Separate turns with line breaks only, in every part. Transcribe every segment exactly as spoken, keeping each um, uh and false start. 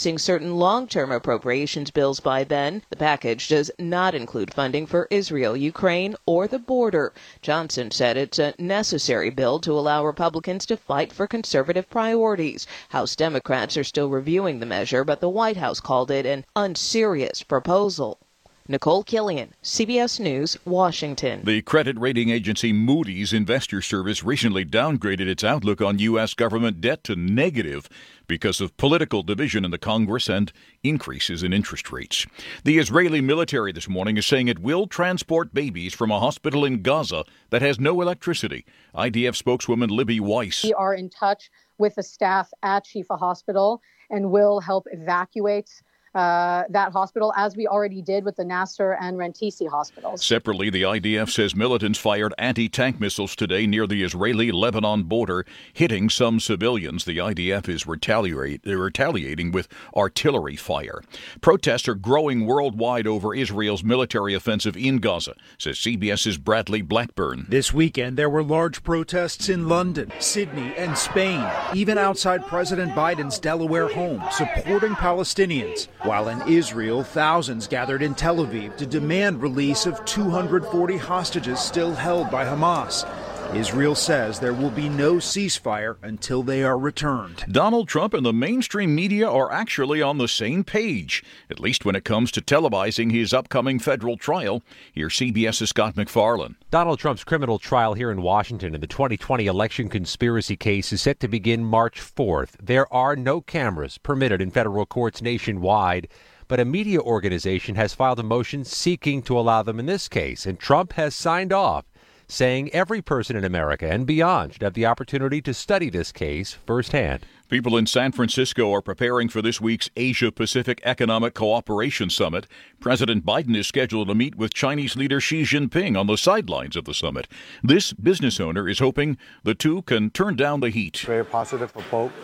announcing certain long-term appropriations bills by then. The package does not include funding for Israel, Ukraine, or the border. Johnson said it's a necessary bill to allow Republicans to fight for conservative priorities. House Democrats are still reviewing the measure, but the White House called it an unserious proposal. Nicole Killian, C B S News, Washington.
The credit rating agency Moody's Investor Service recently downgraded its outlook on U S government debt to negative because of political division in the Congress and increases in interest rates. The Israeli military this morning is saying it will transport babies from a hospital in Gaza that has no electricity. I D F spokeswoman Libby Weiss.
We are in touch with the staff at Shifa Hospital and will help evacuate Uh, that hospital, as we already did with the Nasser and Rantisi hospitals.
Separately, the I D F says militants fired anti-tank missiles today near the Israeli-Lebanon border, hitting some civilians. The I D F is retaliate, retaliating with artillery fire. Protests are growing worldwide over Israel's military offensive in Gaza, says CBS's Bradley Blackburn.
This weekend, there were large protests in London, Sydney, and Spain, even outside President Biden's Delaware home, supporting Palestinians. While in Israel, thousands gathered in Tel Aviv to demand release of two hundred forty hostages still held by Hamas. Israel says there will be no ceasefire until they are returned.
Donald Trump and the mainstream media are actually on the same page, at least when it comes to televising his upcoming federal trial. Here's CBS's Scott McFarlane.
Donald Trump's criminal trial here in Washington in the twenty twenty election conspiracy case is set to begin March fourth. There are no cameras permitted in federal courts nationwide, but a media organization has filed a motion seeking to allow them in this case, and Trump has signed off, saying every person in America and beyond should have the opportunity to study this case firsthand.
People in San Francisco are preparing for this week's Asia-Pacific Economic Cooperation Summit. President Biden is scheduled to meet with Chinese leader Xi Jinping on the sidelines of the summit. This business owner is hoping the two can turn down the heat.
Very positive for both,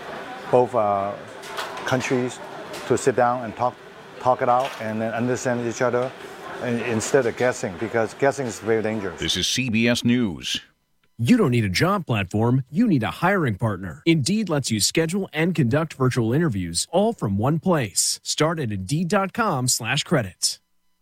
both uh, countries to sit down and talk, talk it out and then understand each other, instead of guessing, because guessing is very dangerous.
This is C B S News.
You don't need a job platform, you need a hiring partner. Indeed lets you schedule and conduct virtual interviews all from one place. Start at Indeed.com slash credits.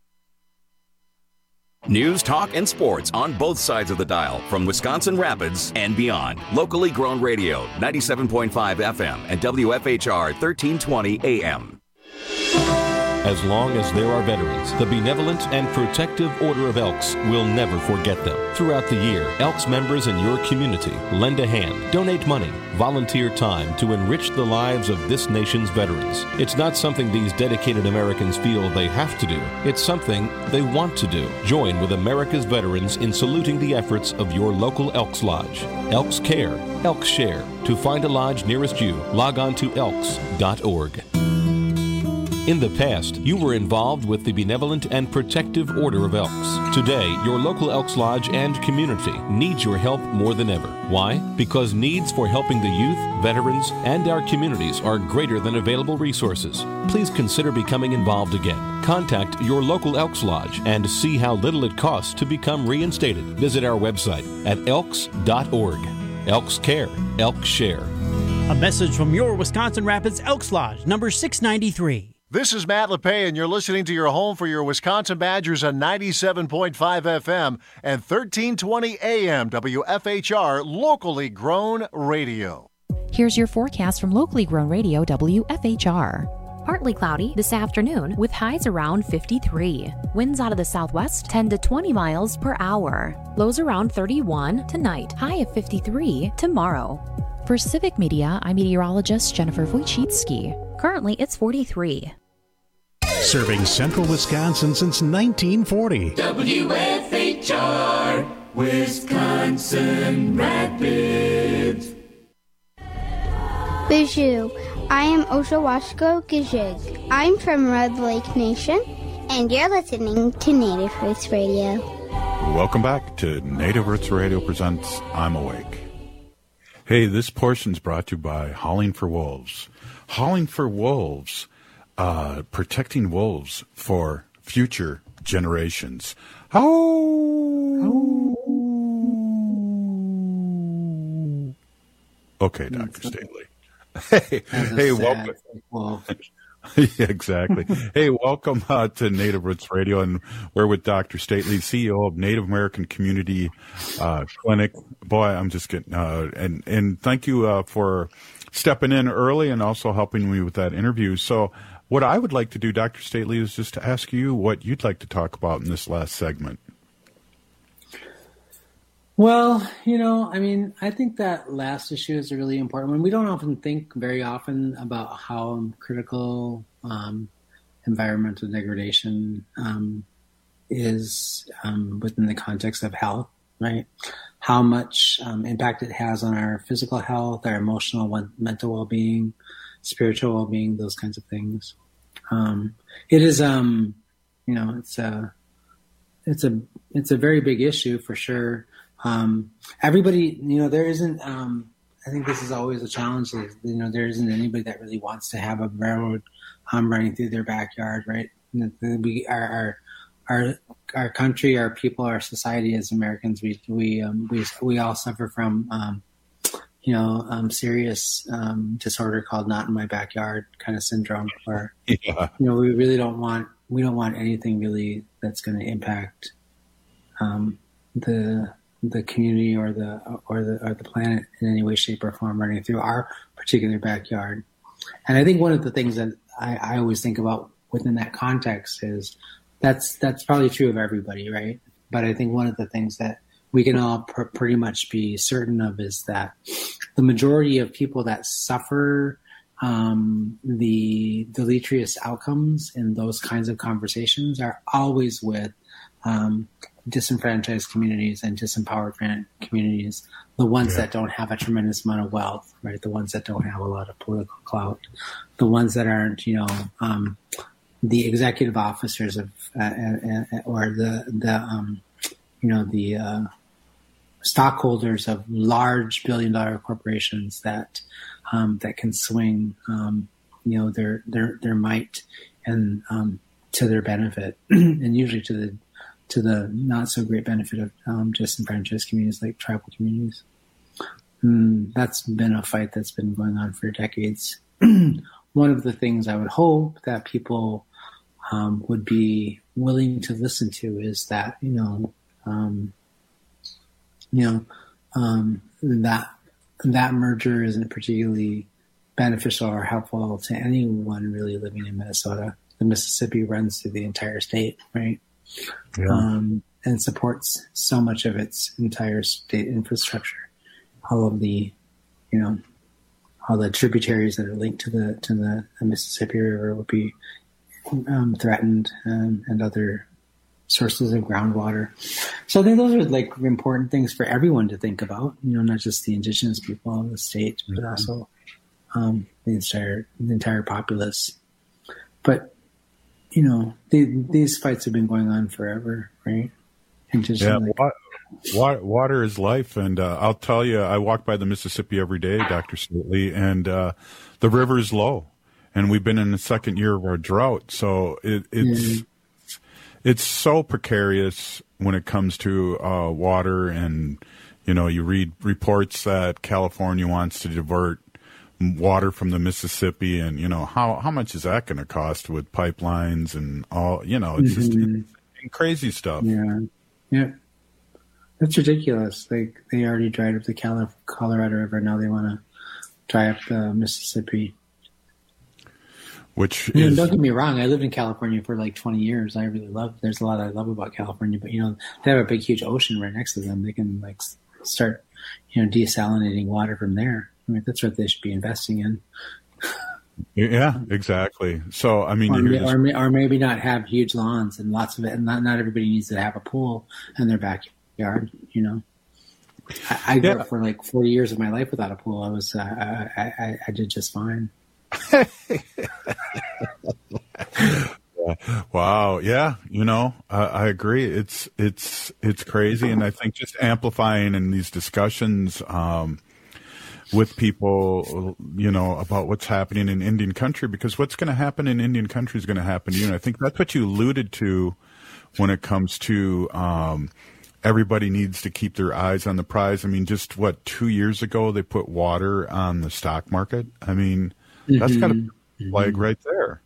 News, talk, and sports on both sides of the dial from Wisconsin Rapids and beyond. Locally grown radio, ninety-seven point five F M and W F H R thirteen twenty A M.
As long as there are veterans, the Benevolent and Protective Order of Elks will never forget them. Throughout the year, Elks members in your community lend a hand, donate money, volunteer time to enrich the lives of this nation's veterans. It's not something these dedicated Americans feel they have to do. It's something they want to do. Join with America's veterans in saluting the efforts of your local Elks Lodge. Elks Care, Elks Share. To find a lodge nearest you, log on to elks dot org. In the past, you were involved with the Benevolent and Protective Order of Elks. Today, your local Elks Lodge and community needs your help more than ever. Why? Because needs for helping the youth, veterans, and our communities are greater than available resources. Please consider becoming involved again. Contact your local Elks Lodge and see how little it costs to become reinstated. Visit our website at elks dot org. Elks Care, Elks Share.
A message from your Wisconsin Rapids Elks Lodge, number six ninety-three.
This is Matt LePay, and you're listening to your home for your Wisconsin Badgers on ninety-seven point five F M and thirteen twenty A M W F H R, locally grown radio.
Here's your forecast from locally grown radio W F H R. Partly cloudy this afternoon with highs around fifty-three. Winds out of the southwest ten to twenty miles per hour. Lows around thirty-one tonight, high of fifty-three tomorrow. For Civic Media, I'm meteorologist Jennifer Wojcicki. Currently, it's forty-three.
Serving central Wisconsin since nineteen forty.
W F H R, Wisconsin Rapids.
Bijou, I am Oshawashko Gijig. I'm from Red Lake Nation, and you're listening to Native Roots Radio.
Welcome back to Native Roots Radio presents I'm Awake. Hey, this portion's brought to you by Howling for Wolves. Howling for Wolves, uh, protecting wolves for future generations. How? Okay, Doctor Staley. Hey, hey, welcome. Well. Yeah, exactly. Hey, welcome uh, to Native Roots Radio, and we're with Doctor Stately, C E O of Native American Community uh, Clinic. Boy, I'm just getting uh, and and thank you uh, for stepping in early and also helping me with that interview. So, what I would like to do, Doctor Stately, is just to ask you what you'd like to talk about in this last segment.
Well, you know, I mean, I think that last issue is a really important one. We don't often think very often about how critical um, environmental degradation um, is um, within the context of health, right? How much um, impact it has on our physical health, our emotional, mental well-being, spiritual well-being, those kinds of things. Um, it is, um, you know, it's a, it's a, it's a very big issue for sure. Um, everybody, you know, there isn't, um, I think this is always a challenge. Is, you know, there isn't anybody that really wants to have a railroad um, running through their backyard, right? We, our, our, our, our country, our people, our society as Americans, we, we, um, we, we all suffer from, um, you know, um, serious um, disorder called "not in my backyard" kind of syndrome, where, yeah. you know, we really don't want, we don't want anything really that's going to impact um, the, the community or the or the or the planet in any way, shape, or form running through our particular backyard. And I think one of the things that I, I always think about within that context is that's that's probably true of everybody, right? But I think one of the things that we can all pr- pretty much be certain of is that the majority of people that suffer um, the deleterious outcomes in those kinds of conversations are always with um, disenfranchised communities and disempowered communities, the ones yeah. that don't have a tremendous amount of wealth, right? The ones that don't have a lot of political clout, the ones that aren't, you know, um, the executive officers of, uh, uh, uh, or the, the, um, you know, the, uh, stockholders of large billion dollar corporations that, um, that can swing, um, you know, their, their, their might and, um, to their benefit and usually to the, to the not so great benefit of um, disenfranchised communities like tribal communities. Mm, that's been a fight that's been going on for decades. One of the things I would hope that people um, would be willing to listen to is that, you know, um, you know, um, that that merger isn't particularly beneficial or helpful to anyone really living in Minnesota. The Mississippi runs through the entire state, right? Yeah. Um, and supports so much of its entire state infrastructure. All of the, you know, all the tributaries that are linked to the to the, the Mississippi River will be um, threatened, um, and other sources of groundwater. So I think those are like important things for everyone to think about. You know, not just the indigenous people of the state, but mm-hmm. also um, the entire the entire populace. But you know, the, these fights have been going on forever, right? And just
yeah,
like,
water, water is life. And uh, I'll tell you, I walk by the Mississippi every day, Doctor Stately, and uh, the river is low. And we've been in the second year of our drought. So it, it's, mm. it's so precarious when it comes to uh, water. And, you know, you read reports that California wants to divert water from the Mississippi, and you know how how much is that going to cost with pipelines and all, you know, it's mm-hmm. just it's crazy stuff.
Yeah, yeah, that's ridiculous. Like they already dried up the Colorado River, now they want to dry up the Mississippi.
Which
you
is,
know, don't get me wrong, I lived in California for like twenty years. I really love. There's a lot I love about California, but you know they have a big, huge ocean right next to them. They can like start, you know, desalinating water from there. I mean, that's what they should be investing in.
Yeah, exactly. So, I mean,
or,
you
may,
hear this...
or, may, or maybe not have huge lawns and lots of it. And not, not everybody needs to have a pool in their backyard, you know. I, I grew yeah. up for like forty years of my life without a pool. I was, uh, I, I, I did just fine.
Wow. Yeah. You know, uh, I agree. It's, it's, it's crazy. And I think just amplifying in these discussions, um, with people, you know, about what's happening in Indian country, because what's going to happen in Indian country is going to happen to you. And I think that's what you alluded to when it comes to, um, everybody needs to keep their eyes on the prize. I mean, just what, two years ago they put water on the stock market? I mean, mm-hmm. that's got a flag right there.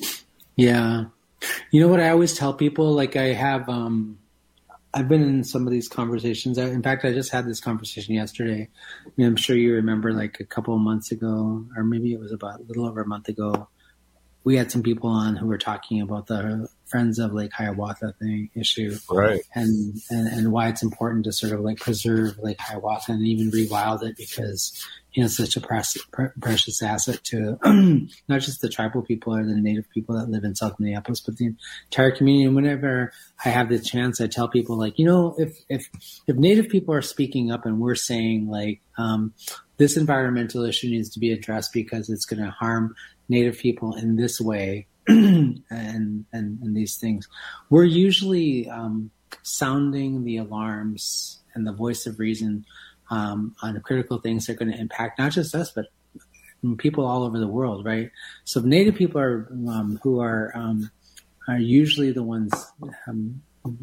Yeah. You know what I always tell people? Like I have, um, I've been in some of these conversations. In fact, I just had this conversation yesterday. I mean, I'm sure you remember like a couple of months ago, or maybe it was about a little over a month ago, we had some people on who were talking about the Friends of Lake Hiawatha thing issue.
Right.
And, and, and why it's important to sort of like preserve Lake Hiawatha and even rewild it because, you know, it's such a precious, precious asset to not just the tribal people or the native people that live in South Minneapolis, but the entire community. And whenever I have the chance, I tell people like, you know, if, if, if native people are speaking up and we're saying like, um, this environmental issue needs to be addressed because it's going to harm native people in this way and, and, and these things, we're usually, um, sounding the alarms and the voice of reason Um, on critical things that are going to impact not just us, but people all over the world, right? So Native people are um, who are um, are usually the ones um,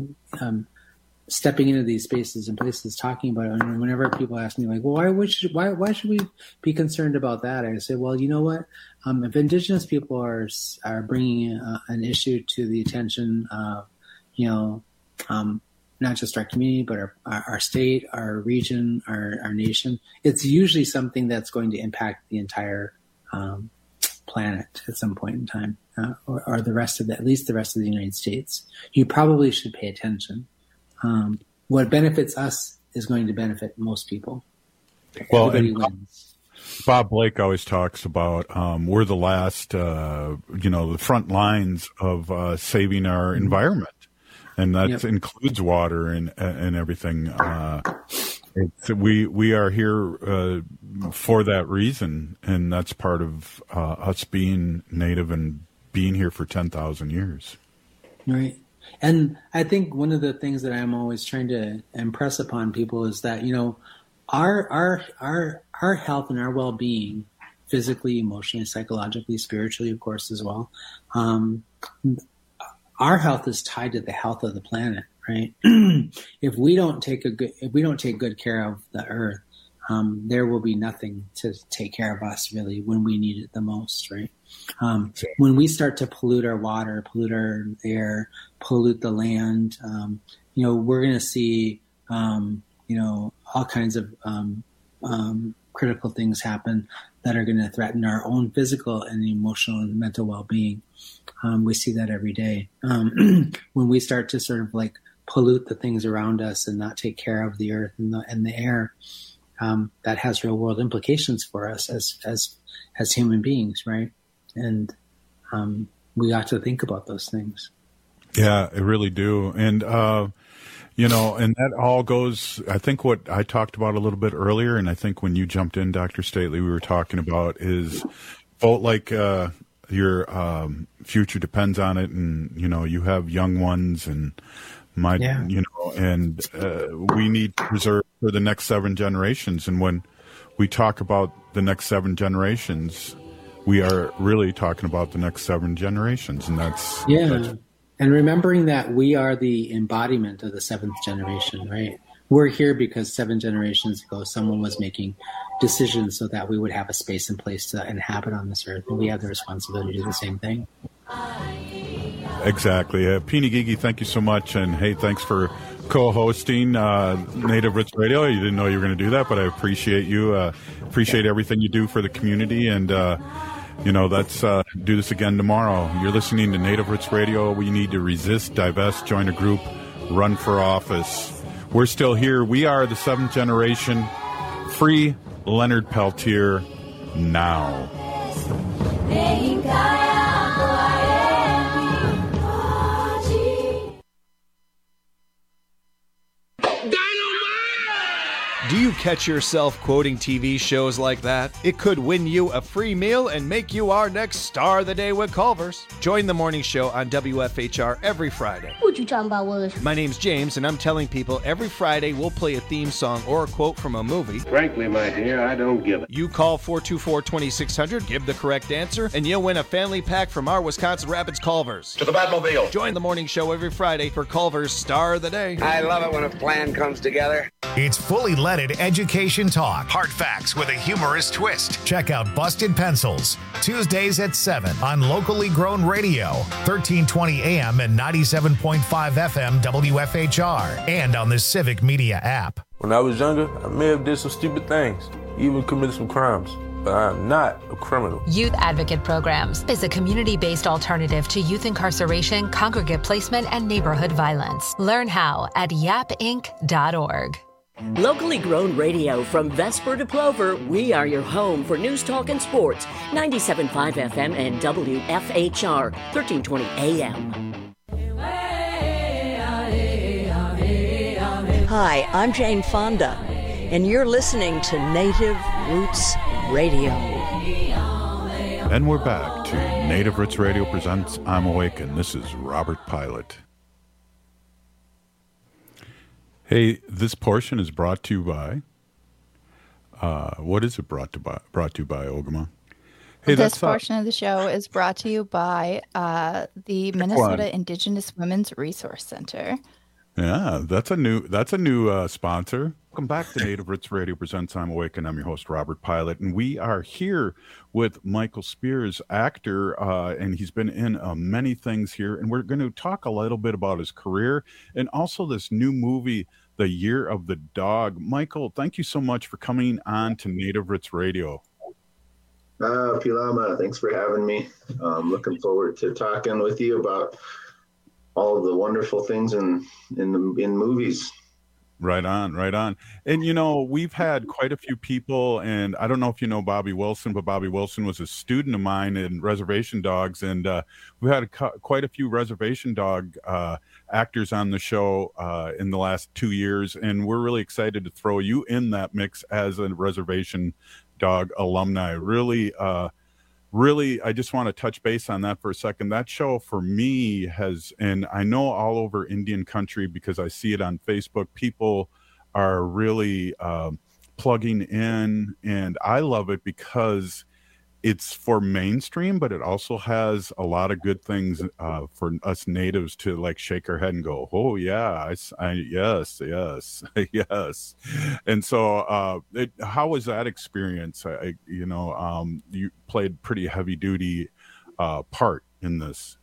um, stepping into these spaces and places talking about it. And whenever people ask me, like, "Well, why would should, why why should we be concerned about that?" I say, "Well, you know what? Um, if Indigenous people are are bringing uh, an issue to the attention of, you know." Um, not just our community, but our, our, our state, our region, our, our nation. It's usually something that's going to impact the entire um, planet at some point in time, uh, or, or the rest of the, at least the rest of the United States. You probably should pay attention. Um, what benefits us is going to benefit most people.
Well,
Everybody
and
wins.
Bob Blake always talks about um, we're the last, uh, you know, the front lines of uh, saving our mm-hmm. environment. And that yep. includes water and and everything. Uh, it's, we we are here uh, for that reason, and that's part of uh, us being Native and being here for ten thousand years.
Right. And I think one of the things that I'm always trying to impress upon people is that, you know, our our our our health and our well-being, physically, emotionally, psychologically, spiritually, of course, as well. Um, Our health is tied to the health of the planet, right? If we don't take a good, if we don't take good care of the earth, um, there will be nothing to take care of us really when we need it the most, right? Um, when we start to pollute our water, pollute our air, pollute the land, um, you know, we're going to see, um, you know, all kinds of um, um, critical things happen that are going to threaten our own physical and emotional and mental well-being. Um, we see that every day. Um, when we start to sort of like pollute the things around us and not take care of the earth and the, and the air, um, that has real world implications for us as, as, as human beings. Right. And, um, we got to think about those things.
Yeah, I really do. And, uh, you know, and that all goes, I think what I talked about a little bit earlier, and I think when you jumped in, Doctor Stately, we were talking about is both like, uh, your um, future depends on it, and you know you have young ones, and my, yeah. you know, and uh, we need to preserve for the next seven generations. And when we talk about the next seven generations, we are really talking about the next seven generations, and that's
yeah.
That's,
and remembering that we are the embodiment of the seventh generation, right? We're here because seven generations ago, someone was making decisions so that we would have a space and place to inhabit on this earth. And we have the responsibility to do the same thing.
Exactly. Uh, Pini Gigi, thank you so much. And hey, thanks for co-hosting uh, Native Roots Radio. You didn't know you were going to do that, but I appreciate you. Uh, appreciate everything you do for the community. And, uh, you know, let's uh, do this again tomorrow. You're listening to Native Roots Radio. We need to resist, divest, join a group, run for office. We're still here. We are the seventh generation. Free Leonard Peltier now.
Do you catch yourself quoting T V shows like that? It could win you a free meal and make you our next star of the day with Culver's. Join the morning show on W F H R every Friday.
What you talking about, Willis?
My name's James, and I'm telling people every Friday we'll play a theme song or a quote from a movie.
Frankly, my dear, I don't give it.
You call four two four, two six zero zero, give the correct answer, and you'll win a family pack from our Wisconsin Rapids Culver's.
To the Batmobile.
Join the morning show every Friday for Culver's Star of the Day.
I love it when a plan comes together.
It's fully leaded education talk. Hard facts with a humorous twist. Check out Busted Pencils. Tuesdays at seven on locally grown radio. thirteen twenty A M and ninety-seven point five F M W F H R. And on the Civic Media app.
When I was younger, I may have did some stupid things. Even committed some crimes. But I'm not a criminal.
Youth Advocate Programs is a community-based alternative to youth incarceration, congregate placement, and neighborhood violence. Learn how at yap inc dot org.
Locally grown radio from Vesper to Plover, we are your home for news, talk, and sports. ninety-seven point five F M and W F H R, thirteen twenty A M.
Hi, I'm Jane Fonda, and you're listening to Native Roots Radio.
And we're back to Native Roots Radio presents I'm Awake, and this is Robert Pilot. Hey, this portion is brought to you by, uh, what is it brought to by, brought to you by, Ogama? Hey,
this
that's,
portion uh, of the show is brought to you by uh, the Minnesota Indigenous Women's Resource Center.
Yeah, that's a new that's a new uh, sponsor. Welcome back to Native Roots Radio presents I'm Awake, and I'm your host, Robert Pilot, and we are here with Michael Spears, actor, uh, and he's been in uh, many things here, and we're going to talk a little bit about his career and also this new movie, The Year of the Dog. Michael, thank you so much for coming on to Native Roots Radio.
Uh, Pilama, thanks for having me. I'm looking forward to talking with you about all of the wonderful things in in the, in movies.
Right on, right on. And, you know, we've had quite a few people, and I don't know if you know Bobby Wilson, but Bobby Wilson was a student of mine in Reservation Dogs, and uh, we had a, quite a few Reservation Dog uh, actors on the show uh, in the last two years, and we're really excited to throw you in that mix as a Reservation Dog alumni. Really, uh, really, I just want to touch base on that for a second. That show for me has, and I know all over Indian country because I see it on Facebook, people are really uh, plugging in, and I love it because it's for mainstream, but it also has a lot of good things uh, for us natives to like shake our head and go, oh yeah, I, I, yes, yes, yes. And so uh, it, how was that experience? I, you know, um, you played pretty heavy duty uh, part in this.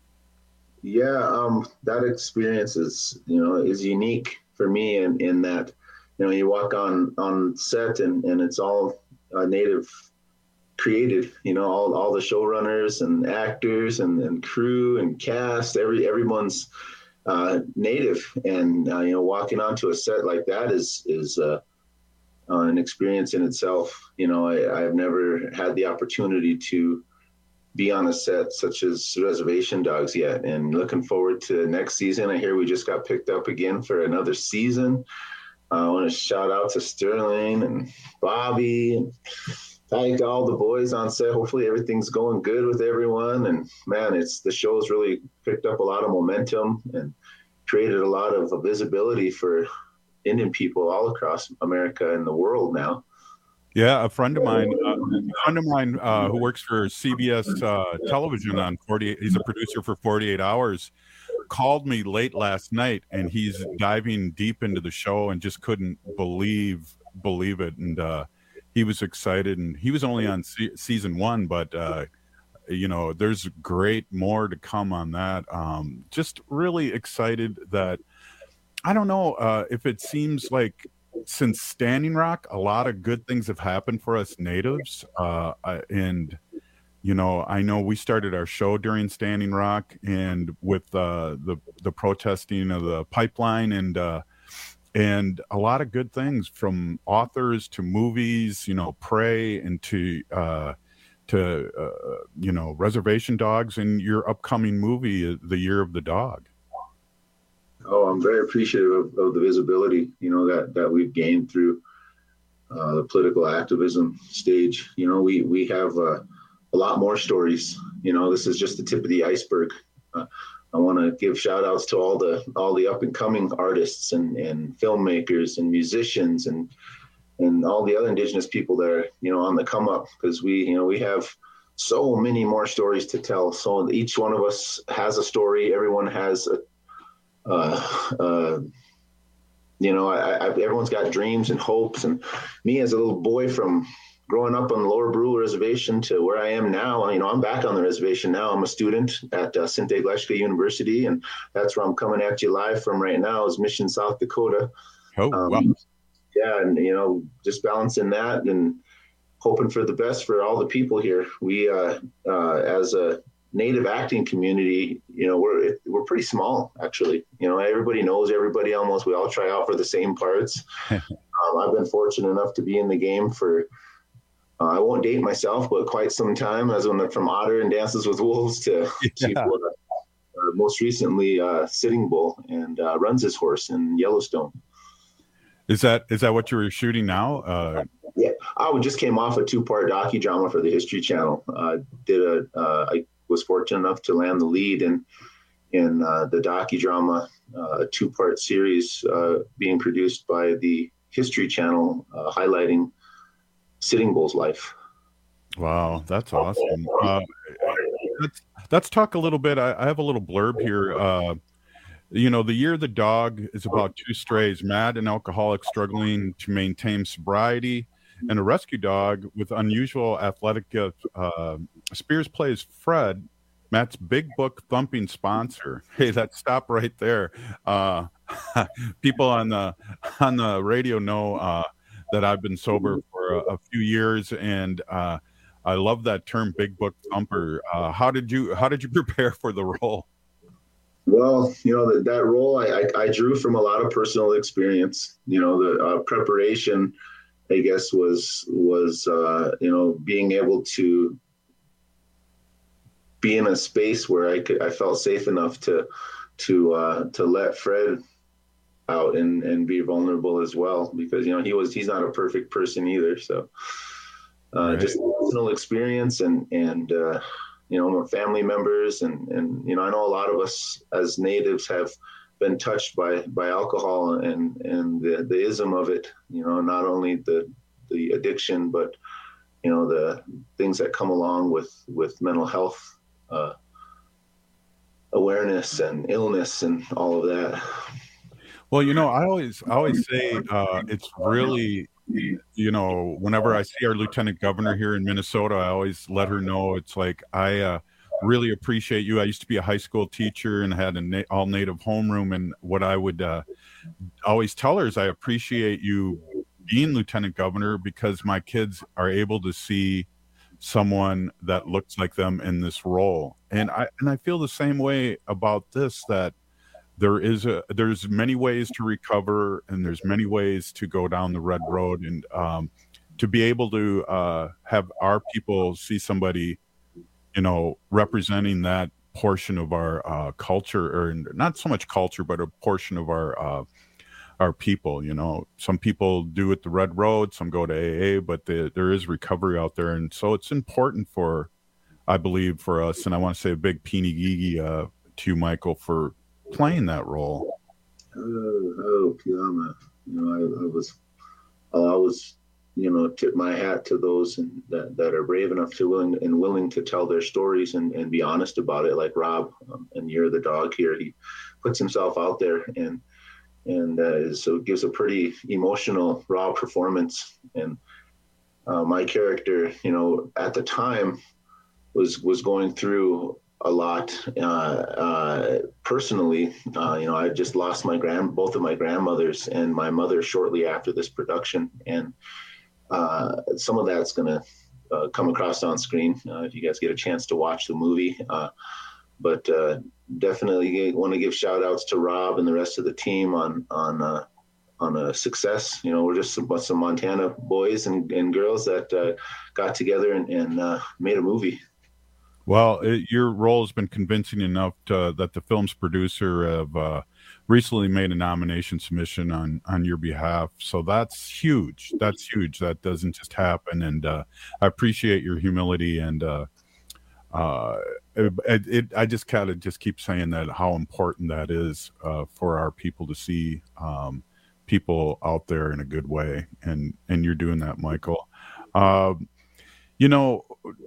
Yeah, um, that experience is, you know, is unique for me in, in that, you know, you walk on, on set and, and it's all uh, native created, you know, all, all the showrunners and actors and, and crew and cast, every everyone's uh, native, and uh, you know, walking onto a set like that is is uh, uh, an experience in itself. You know, I, I've never had the opportunity to be on a set such as Reservation Dogs yet, and looking forward to next season. I hear we just got picked up again for another season. Uh, I want to shout out to Sterling and Bobby and thank all the boys on set. Hopefully everything's going good with everyone. And man, it's the show's really picked up a lot of momentum and created a lot of visibility for Indian people all across America and the world now.
Yeah, a friend of mine, uh, a friend of mine uh, who works for C B S uh, television on forty-eight, he's a producer for forty-eight hours, called me late last night, and he's diving deep into the show and just couldn't believe believe it. And uh, he was excited, and he was only on se- season one, but uh, you know, there's great more to come on that. Um, just really excited that, I don't know uh, if it seems like since Standing Rock, a lot of good things have happened for us natives. Uh, and, you know, I know we started our show during Standing Rock and with uh, the, the protesting of the pipeline and, uh, and a lot of good things from authors to movies, you know, Prey and to, uh, to, uh, you know, Reservation Dogs and your upcoming movie, The Year of the Dog.
Oh, I'm very appreciative of, of the visibility, you know, that, that we've gained through uh, the political activism stage. You know, we we have uh, a lot more stories. You know, this is just the tip of the iceberg. Uh, I want to give shout outs to all the all the up and coming artists and, and filmmakers and musicians and and all the other Indigenous people that are, you know, on the come up, because we, you know, we have so many more stories to tell. So each one of us has a story. Everyone has a, uh, uh, you know, I, I, everyone's got dreams and hopes. And me as a little boy from growing up on the Lower Brule Reservation to where I am now, you know, I'm back on the reservation now. I'm a student at uh, Sinte Gleshka University, and that's where I'm coming at you live from right now, is Mission, South Dakota.
Oh,
um,
wow.
Yeah, and, you know, just balancing that and hoping for the best for all the people here. We, uh, uh, as a Native acting community, you know, we're we're pretty small, actually. You know, everybody knows everybody almost. We all try out for the same parts. um, I've been fortunate enough to be in the game for, uh, I won't date myself, but quite some time, as when from Otter and Dances with Wolves to, yeah. to uh, uh, most recently uh, Sitting Bull and uh, Runs His Horse in Yellowstone.
Is that is that what you're shooting now? Uh,
yeah, I just came off a two-part docudrama for the History Channel. Uh, did a, uh, I was fortunate enough to land the lead in in uh, the docudrama, uh, a two-part series uh, being produced by the History Channel, uh, highlighting Sitting Bull's life.
Wow, that's awesome. Uh, let's, let's talk a little bit. I, I have a little blurb here. Uh, you know, The Year of the Dog is about two strays, mad and alcoholic, struggling to maintain sobriety, and a rescue dog with unusual athletic gifts. Uh, Spears plays Fred, Matt's big book thumping sponsor. Hey, that stop right there. Uh, people on the on the radio know uh, that I've been sober for a, a few years, and uh, I love that term, big book thumper. Uh, how did you how did you prepare for the role?
Well, you know, that, that role I, I, I drew from a lot of personal experience. You know, the uh, preparation, I guess, was was uh, you know, being able to be in a space where I could I felt safe enough to to uh, to let Fred out and, and be vulnerable as well, because, you know, he was he's not a perfect person either. So uh, right. Just personal experience and and uh, you know, family members and and you know, I know a lot of us as natives have been touched by by alcohol and and the, the ism of it. You know, not only the the addiction, but, you know, the things that come along with with mental health uh, awareness and illness and all of that.
Well, you know, I always I always say uh, it's really, you know, whenever I see our lieutenant governor here in Minnesota, I always let her know it's like, I uh, really appreciate you. I used to be a high school teacher and had an na- all native homeroom. And what I would uh, always tell her is I appreciate you being lieutenant governor, because my kids are able to see someone that looks like them in this role. And I, and I feel the same way about this, that there is a, there's many ways to recover, and there's many ways to go down the red road, and um, to be able to uh, have our people see somebody, you know, representing that portion of our uh, culture, or not so much culture, but a portion of our uh, our people. You know, some people do it the red road, some go to A A, but the, there is recovery out there, and so it's important for, I believe, for us. And I want to say a big peeny gigi uh, to you, Michael, for playing that role.
Oh, oh Kiama. You know, I, I was, I'll always, you know, tip my hat to those and that, that are brave enough to willing and willing to tell their stories and, and be honest about it. Like Rob, um, and You're the Dog here. He puts himself out there, and and uh, so it gives a pretty emotional, raw performance. And uh, my character, you know, at the time was was going through a lot uh, uh, personally. Uh, you know, I just lost my grand, both of my grandmothers and my mother shortly after this production. And uh, some of that's going to uh, come across on screen uh, if you guys get a chance to watch the movie. Uh, but uh, definitely want to give shout outs to Rob and the rest of the team on, on, uh, on a success. You know, we're just some, some Montana boys and, and girls that uh, got together and, and uh, made a movie.
Well, it, your role has been convincing enough to, that the film's producer have uh, recently made a nomination submission on on your behalf. So that's huge. That's huge. That doesn't just happen. And uh, I appreciate your humility. And uh, uh, it, it, I just kind of just keep saying that how important that is uh, for our people to see um, people out there in a good way. And and you're doing that, Michael. Uh, you know.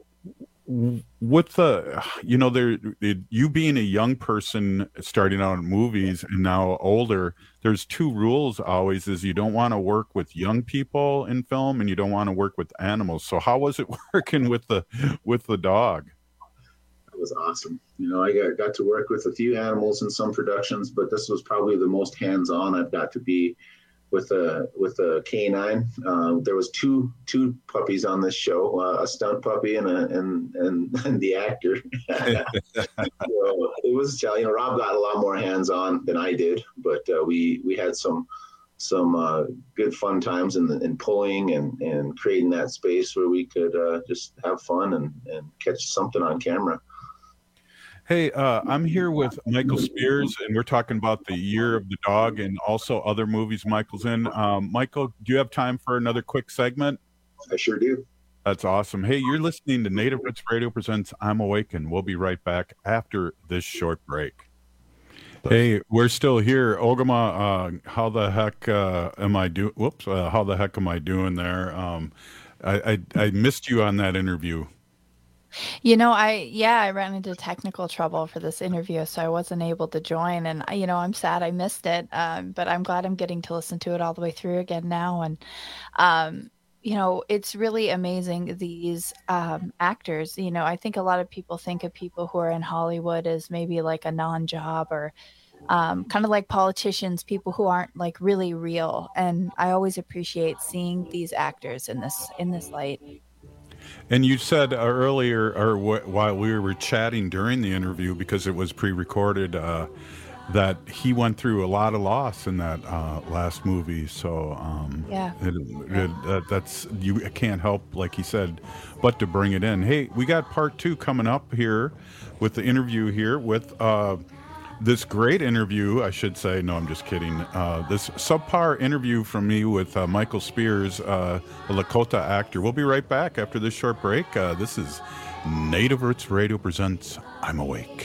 With the, you know, there, it, you being a young person starting out in movies and now older, there's two rules always: is you don't want to work with young people in film, and you don't want to work with animals. So how was it working with the with the dog?
It was awesome. You know, I got, got to work with a few animals in some productions, but this was probably the most hands-on I've got to be with a with a canine. Uh, there was two two puppies on this show, uh, a stunt puppy and a, and, and and the actor. So it was, you know, Rob got a lot more hands on than I did, but uh, we we had some some uh, good fun times in, the, in pulling and, and creating that space where we could uh, just have fun and, and catch something on camera.
Hey, uh, I'm here with Michael Spears, and we're talking about the Year of the Dog and also other movies Michael's in. Um, Michael, do you have time for another quick segment?
I sure do.
That's awesome. Hey, you're listening to Native Roots Radio presents I'm Awake, and we'll be right back after this short break. Hey, we're still here. Ogama, uh, how the heck uh, am I doing? Whoops, uh, how the heck am I doing there? Um, I, I, I missed you on that interview.
You know, I, yeah, I ran into technical trouble for this interview, so I wasn't able to join. And, you know, I'm sad I missed it, um, but I'm glad I'm getting to listen to it all the way through again now. And, um, you know, it's really amazing, these um, actors. You know, I think a lot of people think of people who are in Hollywood as maybe like a non-job or um, kind of like politicians, people who aren't like really real. And I always appreciate seeing these actors in this in this light.
And you said uh, earlier, or wh- while we were chatting during the interview, because it was pre-recorded, uh, that he went through a lot of loss in that uh, last movie. So um,
yeah,
it, it, uh, that's you can't help, like he said, but to bring it in. Hey, we got part two coming up here with the interview here with uh, this great interview, I should say. No, I'm just kidding. Uh, this subpar interview from me with uh, Michael Spears, uh, a Lakota actor. We'll be right back after this short break. Uh, this is Native Roots Radio presents I'm Awake.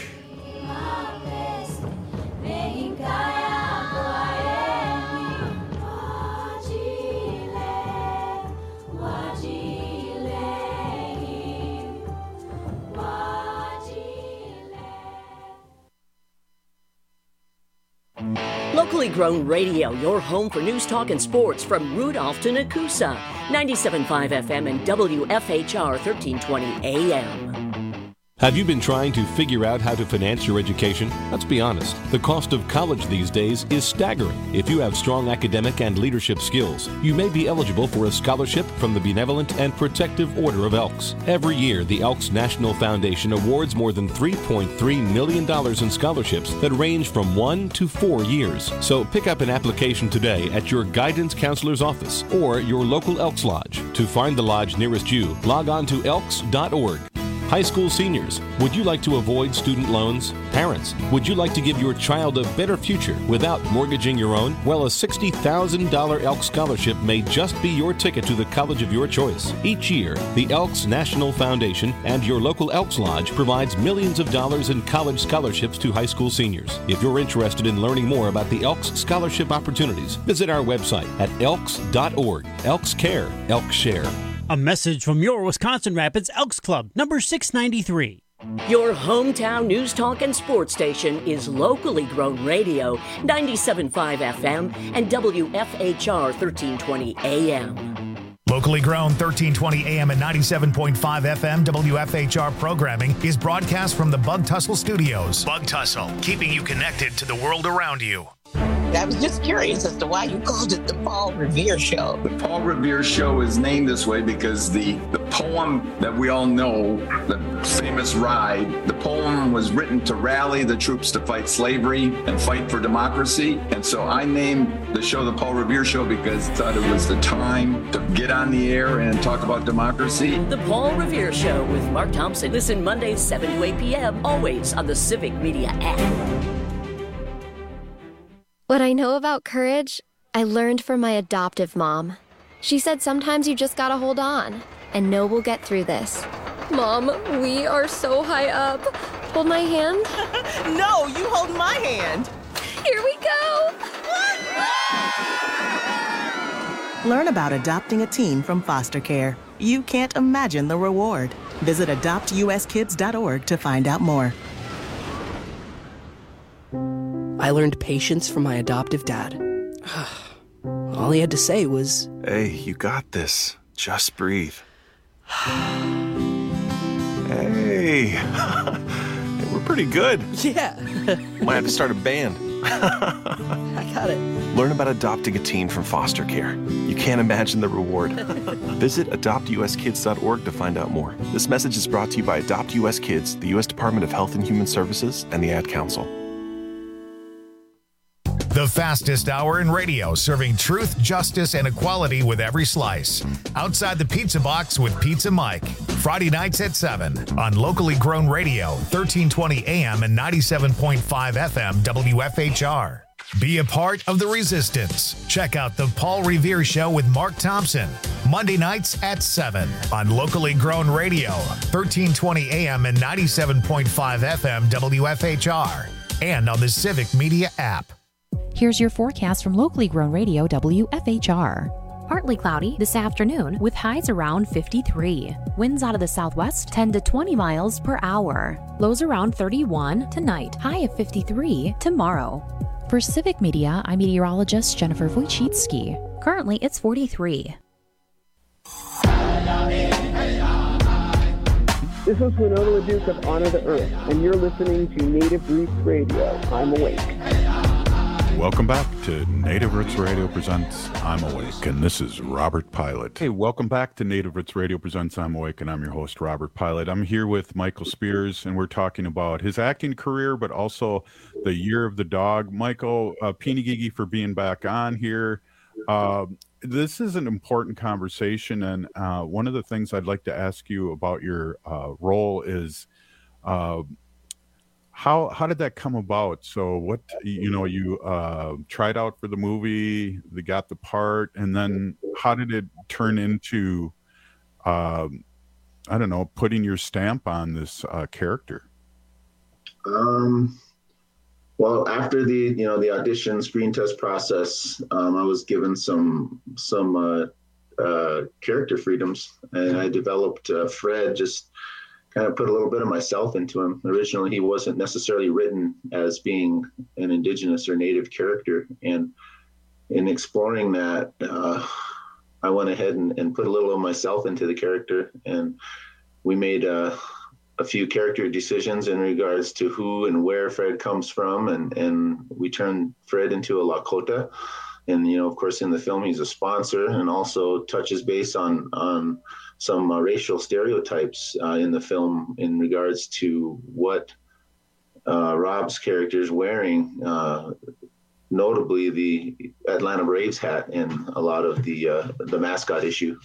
Locally grown radio, your home for news, talk, and sports from Rudolph to Nakusa. ninety-seven point five F M and W F H R thirteen twenty A M.
Have you been trying to figure out how to finance your education? Let's be honest, the cost of college these days is staggering. If you have strong academic and leadership skills, you may be eligible for a scholarship from the Benevolent and Protective Order of Elks. Every year, the Elks National Foundation awards more than three point three million dollars in scholarships that range from one to four years. So pick up an application today at your guidance counselor's office or your local Elks Lodge. To find the lodge nearest you, log on to elks dot org. High school seniors, would you like to avoid student loans? Parents, would you like to give your child a better future without mortgaging your own? Well, a sixty thousand dollars Elks Scholarship may just be your ticket to the college of your choice. Each year, the Elks National Foundation and your local Elks Lodge provides millions of dollars in college scholarships to high school seniors. If you're interested in learning more about the Elks Scholarship opportunities, visit our website at elks dot org. Elks Care, Elks Share.
A message from your Wisconsin Rapids Elks Club, number six ninety-three.
Your hometown news, talk, and sports station is locally grown radio, ninety-seven point five F M and W F H R thirteen twenty A M.
Locally grown thirteen twenty A M and ninety-seven point five F M W F H R programming is broadcast from the Bug Tussle Studios. Bug Tussle, keeping you connected to the world around you.
I was just curious as to why you called it the Paul Revere Show.
The Paul Revere Show is named this way because the, the poem that we all know, the famous Ride, the poem was written to rally the troops to fight slavery and fight for democracy. And so I named the show the Paul Revere Show because I thought it was the time to get on the air and talk about democracy.
The Paul Revere Show with Mark Thompson. Listen Mondays, seven to eight P M, always on the Civic Media app.
What I know about courage, I learned from my adoptive mom. She said sometimes you just gotta hold on and know we'll get through this. Mom, we are so high up. Hold my hand.
No, you hold my hand.
Here we go.
Learn about adopting a teen from foster care. You can't imagine the reward. Visit adopt u s kids dot org to find out more.
I learned patience from my adoptive dad. All he had to say was,
"Hey, you got this. Just breathe." Hey, we're pretty good.
Yeah.
Might have to start a band.
I got it.
Learn about adopting a teen from foster care. You can't imagine the reward. Visit adopt u s kids dot org to find out more. This message is brought to you by Adopt U S Kids, the U S Department of Health and Human Services, and the Ad Council.
The fastest hour in radio, serving truth, justice, and equality with every slice. Outside the Pizza Box with Pizza Mike. Friday nights at seven on locally grown radio, thirteen twenty A M and ninety-seven point five F M W F H R. Be a part of the resistance. Check out the Paul Revere Show with Mark Thompson. Monday nights at seven on locally grown radio, thirteen twenty A M and ninety-seven point five F M W F H R. And on the Civic Media app.
Here's your forecast from locally grown radio W F H R. Partly cloudy this afternoon with highs around fifty-three. Winds out of the southwest ten to twenty miles per hour. Lows around thirty-one tonight. High of fifty-three tomorrow. For Civic Media, I'm meteorologist Jennifer Wojcicki. Currently, it's forty-three.
This is Winona LaDuke of Honor the Earth, and you're listening to Native Roots Radio. I'm Awake.
Welcome back to Native Roots Radio Presents I'm Awake, and this is Robert Pilot. Hey, welcome back to Native Roots Radio Presents I'm Awake, and I'm your host, Robert Pilot. I'm here with Michael Spears, and we're talking about his acting career, but also the Year of the Dog. Michael, uh, Pinigigi for being back on here. Uh, this is an important conversation, and uh, one of the things I'd like to ask you about your uh, role is uh, How how did that come about? So what, you know, you uh, tried out for the movie, they got the part, and then how did it turn into, uh, I don't know, putting your stamp on this uh, character?
Um, well, after the, you know, the audition screen test process, um, I was given some, some uh, uh, character freedoms, and I developed uh, Fred, just kind of put a little bit of myself into him. Originally, he wasn't necessarily written as being an indigenous or native character. And in exploring that, uh, I went ahead and, and put a little of myself into the character. And we made uh, a few character decisions in regards to who and where Fred comes from. And, and we turned Fred into a Lakota. And, you know, of course, in the film, he's a sponsor, and also touches base on, on some uh, racial stereotypes uh, in the film in regards to what uh, Rob's character is wearing, uh, notably the Atlanta Braves hat in a lot of the uh, the mascot issue.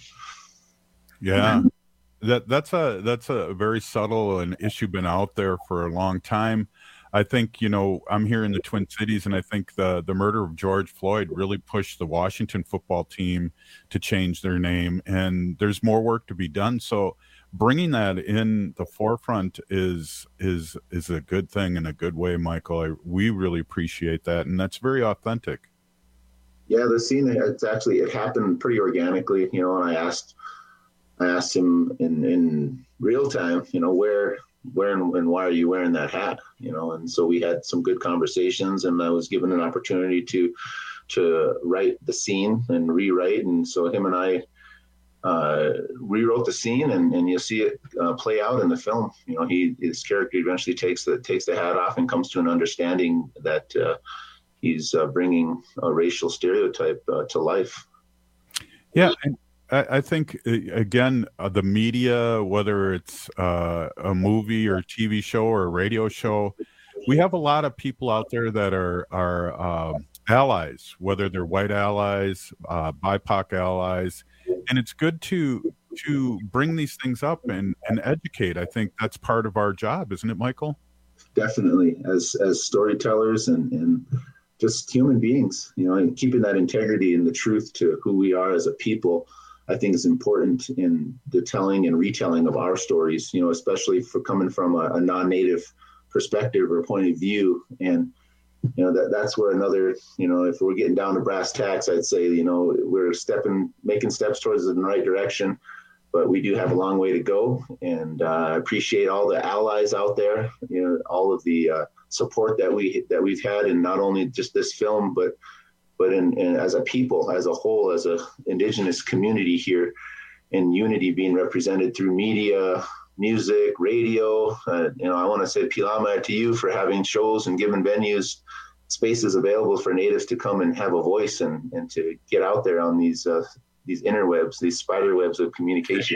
Yeah, that that's a that's a very subtle an issue been out there for a long time. I think, you know, I'm here in the Twin Cities, and I think the, the murder of George Floyd really pushed the Washington football team to change their name, and there's more work to be done. So bringing that in the forefront is is is a good thing in a good way, Michael. I, we really appreciate that, and that's very authentic.
Yeah, the scene, it's actually, it happened pretty organically, you know, and I asked, I asked him in, in real time, you know, where, where and, and why are you wearing that hat, you know? And so we had some good conversations, and I was given an opportunity to to write the scene and rewrite. And so him and I uh, rewrote the scene, and, and you'll see it uh, play out in the film. You know, he his character eventually takes the takes the hat off and comes to an understanding that uh, he's uh, bringing a racial stereotype uh, to life.
Yeah. And- I think, again, uh, the media, whether it's uh, a movie or a T V show or a radio show, we have a lot of people out there that are are uh, allies, whether they're white allies, uh, B I P O C allies, and it's good to to bring these things up and, and educate. I think that's part of our job, isn't it, Michael?
Definitely, as as storytellers and, and just human beings, you know, and keeping that integrity and the truth to who we are as a people, I think is important in the telling and retelling of our stories, you know, especially for coming from a, a non-native perspective or point of view. And, you know, that that's where another, you know, if we're getting down to brass tacks, I'd say, you know, we're stepping, making steps towards the right direction, but we do have a long way to go. And uh, I appreciate all the allies out there, you know, all of the uh, support that we, that we've had, and not only just this film, but but in, in as a people, as a whole, as a Indigenous community here, and unity being represented through media, music, radio. Uh, you know, I want to say Pilama to you for having shows and giving venues, spaces available for Natives to come and have a voice, and, and to get out there on these uh, these interwebs, these spider webs of communication.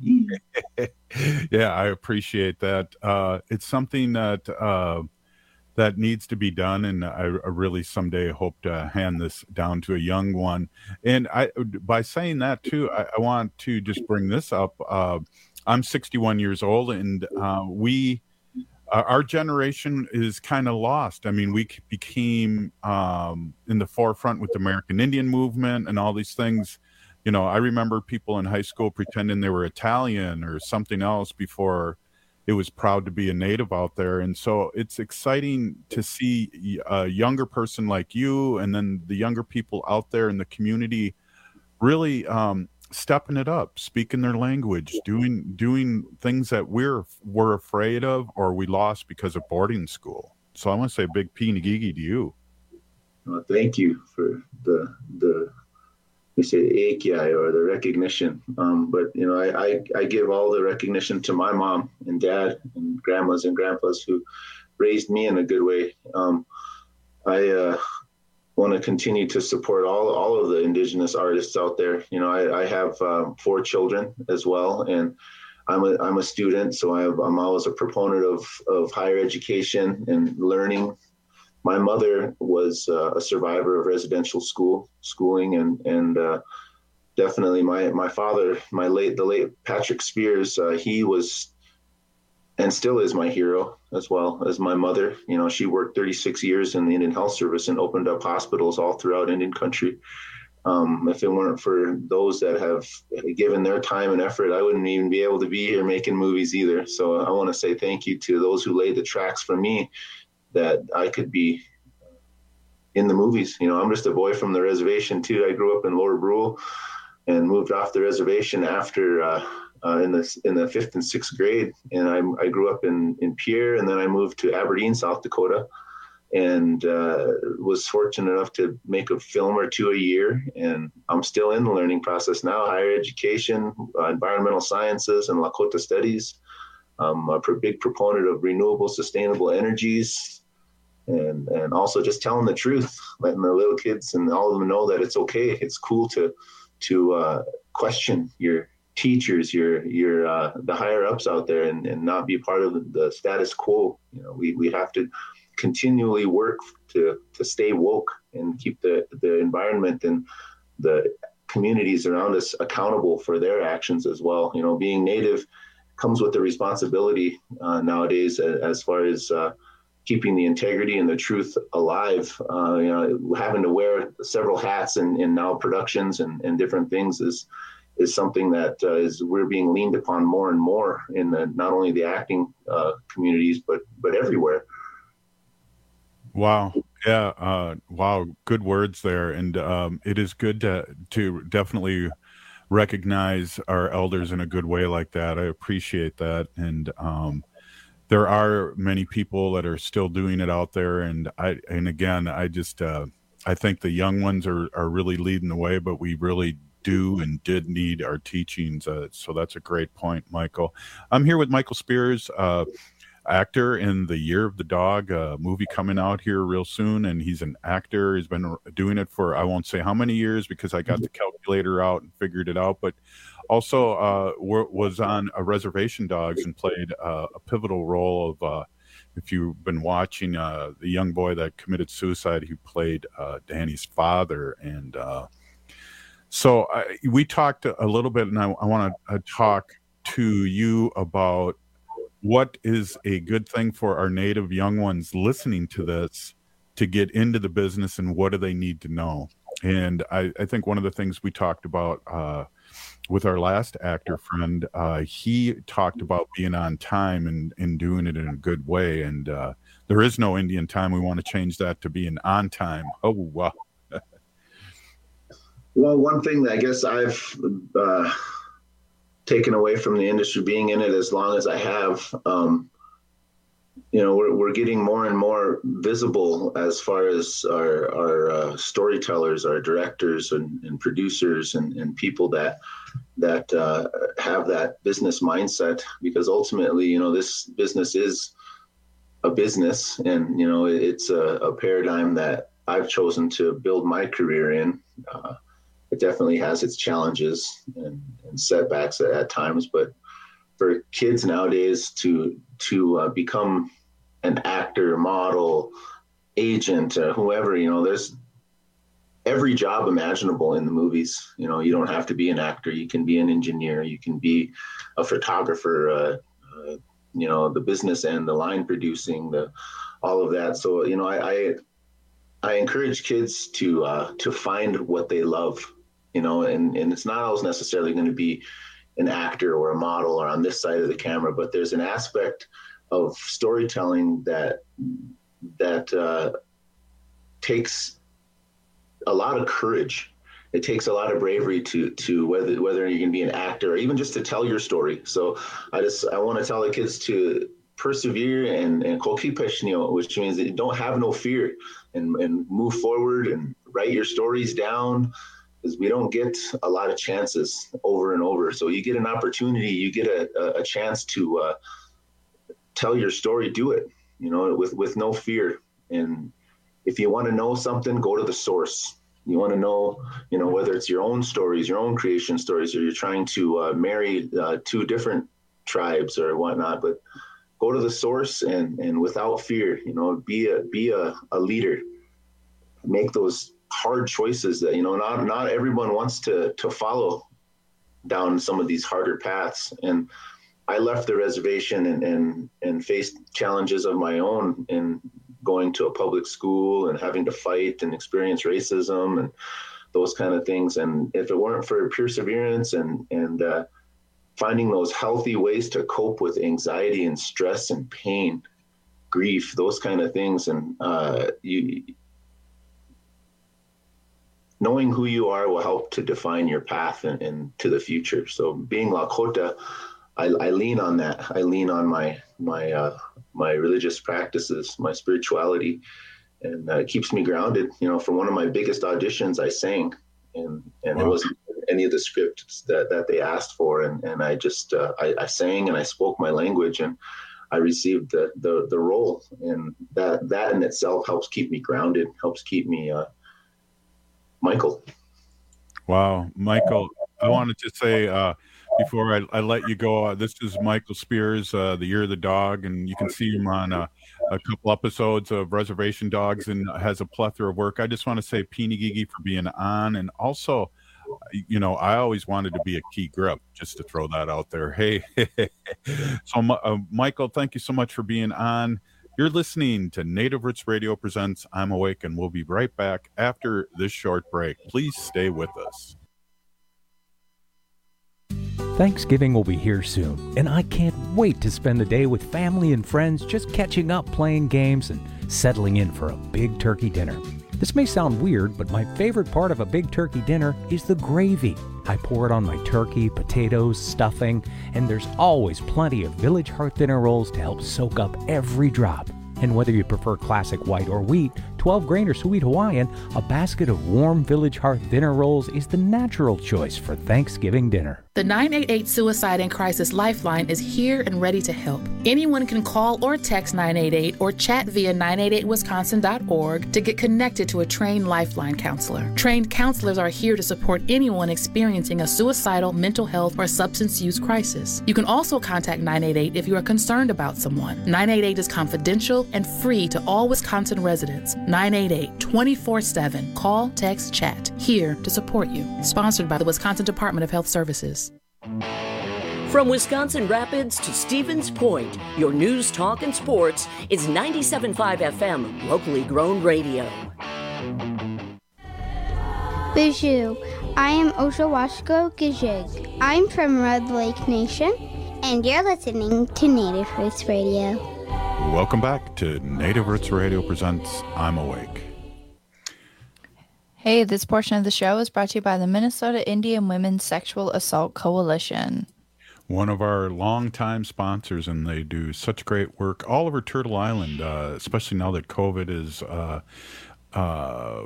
Yeah, I appreciate that. Uh, it's something that uh, that needs to be done, and I, I really someday hope to hand this down to a young one. And I, by saying that too, I, I want to just bring this up. Uh, I'm sixty-one years old, and uh, we, uh, our generation is kind of lost. I mean, we became um, in the forefront with the American Indian movement and all these things. You know, I remember people in high school pretending they were Italian or something else before it was proud to be a Native out there. And so it's exciting to see a younger person like you, and then the younger people out there in the community really um, stepping it up, speaking their language, doing doing things that we're we're afraid of or we lost because of boarding school. So I want to say a big P-Nagigi to you.
Well, thank you for the the we say A K I or the recognition. Um, but you know, I, I I give all the recognition to my mom and dad and grandmas and grandpas who raised me in a good way. Um, I uh, want to continue to support all all of the Indigenous artists out there. You know, I, I have uh, four children as well, and I'm a I'm a student, so I have, I'm always a proponent of of higher education and learning. My mother was uh, a survivor of residential school schooling, and and uh, definitely my my father, my late the late Patrick Spears, uh, he was and still is my hero, as well as my mother. You know, she worked thirty-six years in the Indian Health Service and opened up hospitals all throughout Indian country. Um, if it weren't for those that have given their time and effort, I wouldn't even be able to be here making movies either. So I want to say thank you to those who laid the tracks for me, that I could be in the movies. You know, I'm just a boy from the reservation too. I grew up in Lower Brule and moved off the reservation after uh, uh, in the in the fifth and sixth grade. And I, I grew up in in Pierre, and then I moved to Aberdeen, South Dakota, and uh, was fortunate enough to make a film or two a year. And I'm still in the learning process now: higher education, uh, environmental sciences, and Lakota studies. I'm a big proponent of renewable, sustainable energies. And and also just telling the truth, letting the little kids and all of them know that it's okay. It's cool to to uh, question your teachers, your your uh, the higher ups out there, and, and not be part of the, the status quo. You know, we, we have to continually work to to stay woke and keep the, the environment and the communities around us accountable for their actions as well. You know, being Native comes with the responsibility uh, nowadays as, as far as uh, keeping the integrity and the truth alive. Uh, you know, having to wear several hats in, in now productions and, and different things is is something that uh, is we're being leaned upon more and more in the, not only the acting uh, communities, but but everywhere.
Wow. Yeah. Uh, wow. Good words there. And um, it is good to, to definitely recognize our elders in a good way like that. I appreciate that. And um, there are many people that are still doing it out there. And I, and again, I just, uh, I think the young ones are, are really leading the way, but we really do and did need our teachings. Uh, so that's a great point, Michael. I'm here with Michael Spears, uh, actor in The Year of the Dog, a movie coming out here real soon. And he's an actor. He's been doing it for, I won't say how many years because I got the calculator out and figured it out, but also uh, was on a Reservation Dogs and played uh, a pivotal role of, uh, if you've been watching, uh, the young boy that committed suicide, he played uh, Danny's father. And uh, so I, we talked a little bit, and I, I want to uh, talk to you about what is a good thing for our Native young ones listening to this to get into the business and what do they need to know. And I, I think one of the things we talked about uh, with our last actor friend, uh, he talked about being on time and, and doing it in a good way. And uh, there is no Indian time. We want to change that to being on time. Oh, wow.
Well, one thing that I guess I've uh, taken away from the industry, being in it as long as I have, um, you know, we're we're getting more and more visible as far as our our uh, storytellers, our directors, and, and producers, and, and people that that uh, have that business mindset. Because ultimately, you know, this business is a business, and you know, it's a, a paradigm that I've chosen to build my career in. Uh, it definitely has its challenges and, and setbacks at, at times, but for kids nowadays to to uh, become an actor, model, agent, uh, whoever, you know, there's every job imaginable in the movies. You know, you don't have to be an actor. You can be an engineer. You can be a photographer, uh, uh, you know, the business end, the line producing, the all of that. So, you know, I I, I encourage kids to uh, to find what they love, you know, and, and it's not always necessarily going to be an actor or a model or on this side of the camera, but there's an aspect of storytelling that that uh, takes a lot of courage. It takes a lot of bravery to to whether whether you can be an actor or even just to tell your story. So I just I want to tell the kids to persevere and and which means that you don't have no fear, and and move forward and write your stories down, because we don't get a lot of chances over and over. So you get an opportunity, you get a a chance to uh, tell your story, do it, you know, with, with no fear. And if you want to know something, go to the source. You want to know, you know, whether it's your own stories, your own creation stories, or you're trying to uh, marry uh, two different tribes or whatnot, but go to the source and, and without fear, you know, be a, be a, a leader, make those hard choices that, you know, not, not everyone wants to, to follow down some of these harder paths. And I left the reservation and, and, and faced challenges of my own in going to a public school and having to fight and experience racism and those kind of things. And if it weren't for perseverance and, and uh, finding those healthy ways to cope with anxiety and stress and pain, grief, those kind of things, and uh, you, knowing who you are will help to define your path and, and to the future. So being Lakota, I, I lean on that. I lean on my my uh, my religious practices, my spirituality, and uh, it keeps me grounded. You know, for one of my biggest auditions, I sang, and and wow. It wasn't any of the scripts that, that they asked for, and and I just uh, I, I sang and I spoke my language, and I received the the the role, and that that in itself helps keep me grounded, helps keep me uh, Michael.
Wow, Michael, I wanted to say. Uh, Before I, I let you go, uh, this is Michael Spears, uh, The Year of the Dog, and you can see him on uh, a couple episodes of Reservation Dogs and has a plethora of work. I just want to say Peeny Gigi for being on, and also, you know, I always wanted to be a key grip, just to throw that out there. Hey, so uh, Michael, thank you so much for being on. You're listening to Native Roots Radio Presents I'm Awake, and we'll be right back after this short break. Please stay with us.
Thanksgiving will be here soon, and I can't wait to spend the day with family and friends just catching up, playing games, and settling in for a big turkey dinner. This may sound weird, but my favorite part of a big turkey dinner is the gravy. I pour it on my turkey, potatoes, stuffing, and there's always plenty of Village Hearth dinner rolls to help soak up every drop. And whether you prefer classic white or wheat, twelve grain or sweet Hawaiian, a basket of warm Village Hearth dinner rolls is the natural choice for Thanksgiving dinner.
The nine eight eight Suicide and Crisis Lifeline is here and ready to help. Anyone can call or text nine eight eight or chat via nine eight eight wisconsin dot org to get connected to a trained Lifeline counselor. Trained counselors are here to support anyone experiencing a suicidal, mental health, or substance use crisis. You can also contact nine eight eight if you are concerned about someone. nine eight eight is confidential and free to all Wisconsin residents. nine eight eight, twenty-four seven. Call, text, chat. Here to support you. Sponsored by the Wisconsin Department of Health Services.
From Wisconsin Rapids to Stevens Point, your news, talk, and sports is ninety-seven point five F M, locally grown radio.
Bonjour, I am Oshawashko Gajig. I'm from Red Lake Nation, and you're listening to Native Roots Radio.
Welcome back to Native Roots Radio presents I'm Awake.
Hey, this portion of the show is brought to you by the Minnesota Indian Women's Sexual Assault Coalition.
One of our longtime sponsors, and they do such great work all over Turtle Island, uh, especially now that COVID is uh, uh,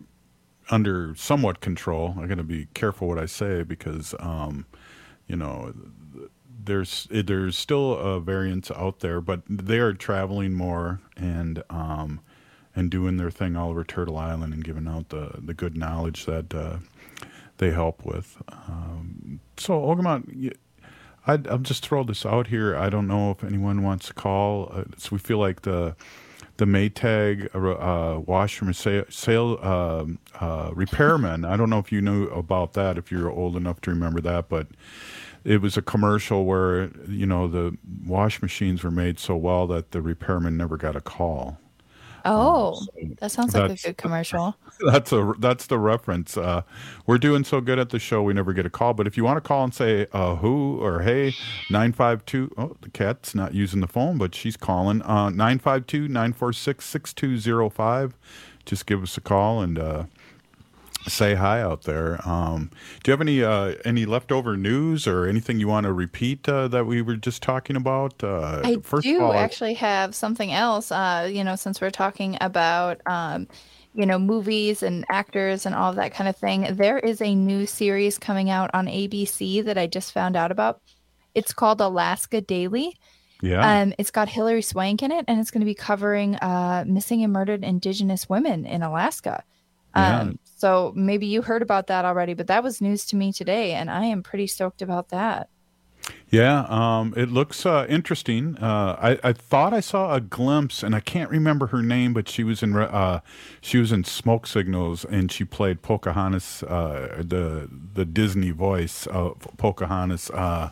under somewhat control. I'm going to be careful what I say because, um, you know, there's there's still a variant out there, but they are traveling more and um, and doing their thing all over Turtle Island and giving out the, the good knowledge that uh, they help with. Um, so, Ogamont, I'd, I'll just throw this out here. I don't know if anyone wants to call. Uh, so we feel like the the Maytag uh, washroom sale, sale uh, uh, repairman. I don't know if you knew about that, if you're old enough to remember that, but it was a commercial where, you know, the wash machines were made so well that the repairman never got a call.
Oh,
um, so
that sounds like a good commercial.
That's a that's the reference. Uh, we're doing so good at the show, we never get a call. But if you want to call and say uh, who or hey, nine five two. Oh, the cat's not using the phone, but she's calling. Uh, nine five two, nine four six, six two zero five. Just give us a call and uh, say hi out there. Um, do you have any uh, any leftover news or anything you want to repeat uh, that we were just talking about? Uh,
I
first
do
of all,
actually have something else, uh, you know, since we're talking about, um, you know, movies and actors and all of that kind of thing. There is a new series coming out on A B C that I just found out about. It's called Alaska Daily.
Yeah.
Um, it's got Hilary Swank in it, and it's going to be covering uh, missing and murdered Indigenous women in Alaska.
Yeah.
Um, so maybe you heard about that already, but that was news to me today, and I am pretty stoked about that.
Yeah, um, it looks uh, interesting. Uh, I, I thought I saw a glimpse, and I can't remember her name, but she was in uh, she was in Smoke Signals, and she played Pocahontas, uh, the the Disney voice of Pocahontas. Uh,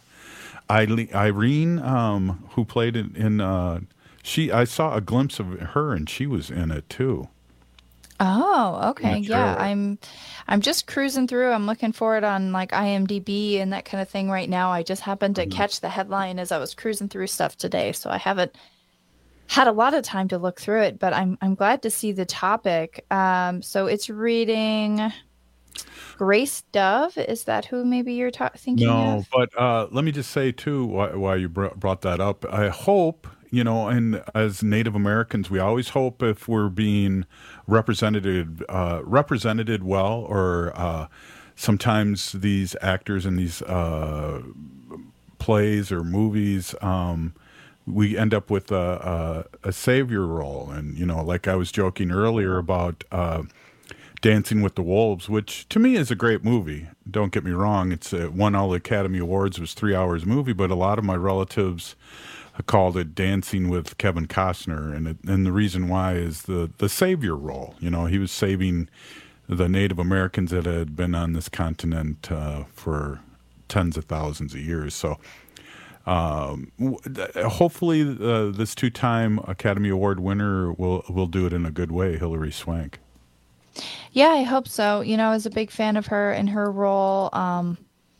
Irene, um, who played it in, uh, she I saw a glimpse of her, and she was in it too.
Oh, okay.
In the
Yeah,
trailer.
I'm I'm just cruising through. I'm looking for it on like I M D B and that kind of thing right now. I just happened to
Mhm.
catch the headline as I was cruising through stuff today, so I haven't had a lot of time to look through it, but I'm I'm glad to see the topic. Um, so it's reading Grace Dove. Is that who maybe you're ta- thinking
No,
of?
but uh, let me just say too, why, why you br- brought that up. I hope, you know, and as Native Americans, we always hope if we're being represented, uh, represented well, or uh, sometimes these actors in these uh, plays or movies, um, we end up with a, a, a savior role. And, you know, like I was joking earlier about uh, Dancing with the Wolves, which to me is a great movie. Don't get me wrong. It's uh, won all the Academy Awards. It was three hours movie, but a lot of my relatives called it Dancing with Kevin Costner. And it, and the reason why is the, the savior role. You know, he was saving the Native Americans that had been on this continent uh, for tens of thousands of years. So um, w- th- hopefully uh, this two-time Academy Award winner will, will do it in a good way, Hilary Swank.
Yeah, I hope so. You know, I was a big fan of her and her role. Um,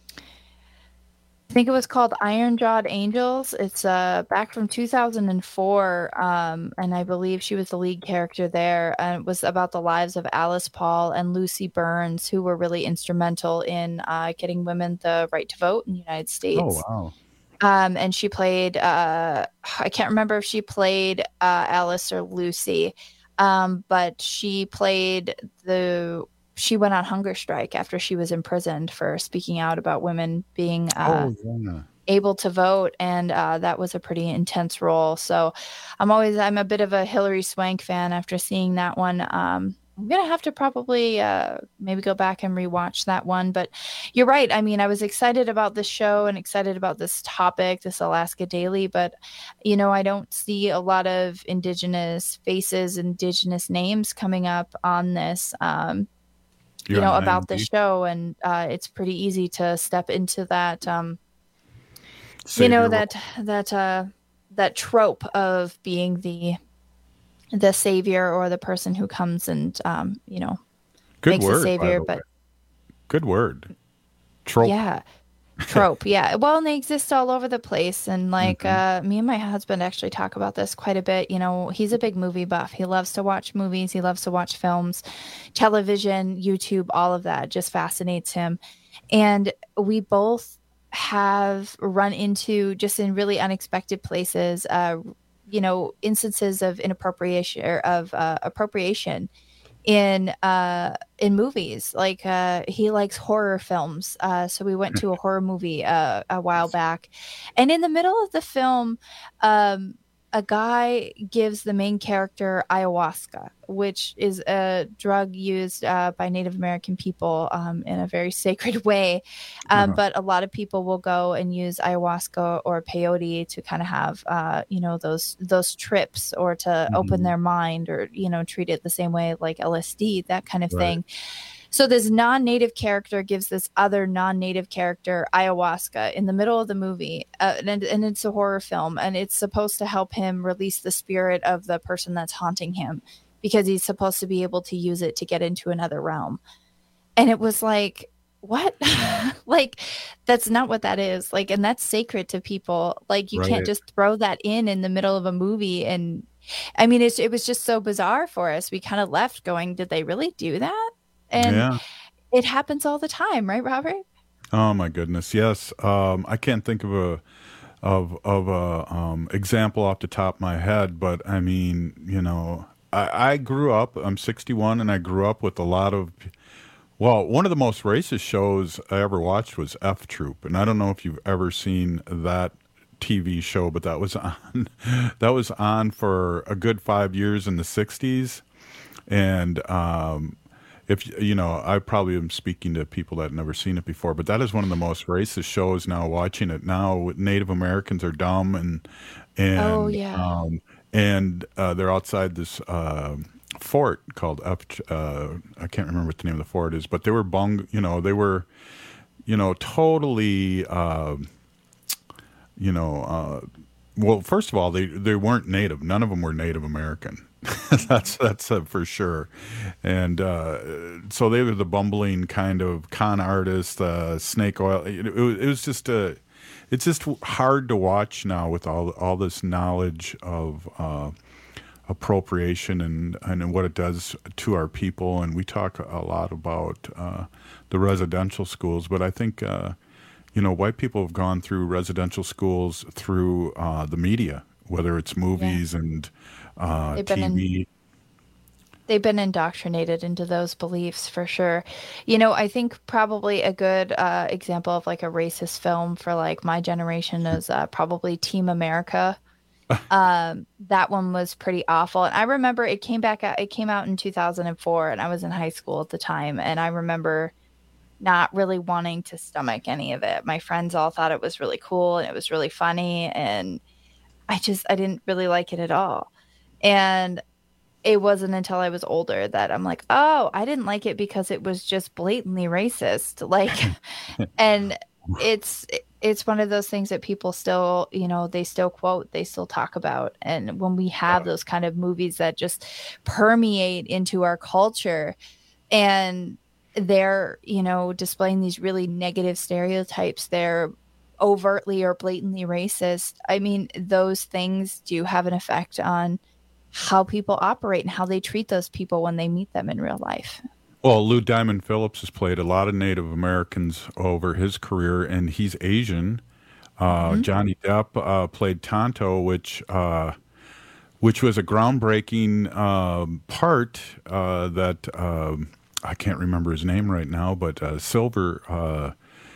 I think it was called Iron Jawed Angels. It's uh, back from two thousand four, um, and I believe she was the lead character there. And it was about the lives of Alice Paul and Lucy Burns, who were really instrumental in uh, getting women the right to vote in the United States.
Oh, wow.
Um, and she played, uh, I can't remember if she played uh, Alice or Lucy, um, but she played the, she went on hunger strike after she was imprisoned for speaking out about women being uh,
Oh, yeah.
able to vote. And uh, that was a pretty intense role. So I'm always, I'm a bit of a Hilary Swank fan after seeing that one. Um, I'm going to have to probably uh, maybe go back and rewatch that one. But you're right. I mean, I was excited about this show and excited about this topic, this Alaska Daily. But, you know, I don't see a lot of Indigenous faces, Indigenous names coming up on this, um, you
You're
know,
on
about the
I M D B?
show. And uh, it's pretty easy to step into that. Um, you know, that that uh, that trope of being the the savior or the person who comes and um, you know,
Good
makes
word,
a savior,
by the
but
way. Good word. Trope.
yeah. Trope, yeah. Well, and they exist all over the place. And like mm-hmm. uh, me and my husband actually talk about this quite a bit. You know, he's a big movie buff. He loves to watch movies. He loves to watch films, television, YouTube, all of that just fascinates him. And we both have run into, just in really unexpected places, uh, you know, instances of inappropriation or of uh, appropriation in uh in movies. Like uh he likes horror films, uh so we went to a horror movie uh a while back, and in the middle of the film um a guy gives the main character ayahuasca, which is a drug used uh, by Native American people um, in a very sacred way. Um, uh-huh. But a lot of people will go and use ayahuasca or peyote to kind of have, uh, you know, those those trips, or to mm-hmm. open their mind, or, you know, treat it the same way like L S D, that kind of right. thing. So this non-native character gives this other non-native character ayahuasca in the middle of the movie, uh, and, and it's a horror film, and it's supposed to help him release the spirit of the person that's haunting him, because he's supposed to be able to use it to get into another realm. And it was like, what? Like, that's not what that is. Like, and that's sacred to people. Like, you right. can't just throw that in in the middle of a movie. And I mean, it's, it was just so bizarre for us. We kind of left going, did they really do that? And yeah. it happens all the time, right, Robert?
Oh my goodness, yes. Um, I can't think of a of of a um, example off the top of my head, but I mean, you know, I, I grew up. I'm sixty-one, and I grew up with a lot of. Well, one of the most racist shows I ever watched was F Troop, and I don't know if you've ever seen that T V show, but that was on. That was on for a good five years in the sixties, and. Um, If you know, I probably am speaking to people that have never seen it before, but that is one of the most racist shows now. Watching it now, Native Americans are dumb, and and
oh, yeah.
um, and uh, they're outside this uh, fort called F. Uh, I can't remember what the name of the fort is, but they were bung. You know, they were, you know, totally. Uh, you know, uh, well, first of all, they they weren't Native. None of them were Native American. that's that's uh, for sure, and uh, so they were the bumbling kind of con artist, uh, snake oil. It, it, it was just a, it's just hard to watch now with all all this knowledge of uh, appropriation and and what it does to our people. And we talk a lot about uh, the residential schools, but I think uh, you know, white people have gone through residential schools through uh, the media, whether it's movies yeah. and Uh,
they've been
T V.
In, they've been indoctrinated into those beliefs for sure. You know, I think probably a good uh, example of like a racist film for like my generation is uh, probably Team America. um, that one was pretty awful, and I remember it came back out. It came out in two thousand four, and I was in high school at the time, and I remember not really wanting to stomach any of it. My friends all thought it was really cool and it was really funny, and I just I didn't really like it at all. And it wasn't until I was older that I'm like, oh, I didn't like it because it was just blatantly racist. Like, and it's, it's one of those things that people still, you know, they still quote, they still talk about. And when we have those kind of movies that just permeate into our culture, and they're, you know, displaying these really negative stereotypes, they're overtly or blatantly racist. I mean, those things do have an effect on how people operate and how they treat those people when they meet them in real life.
Well, Lou Diamond Phillips has played a lot of Native Americans over his career, and he's Asian. Uh, mm-hmm. Johnny Depp uh, played Tonto, which uh, which was a groundbreaking um, part uh, that um, I can't remember his name right now, but uh, Silver uh,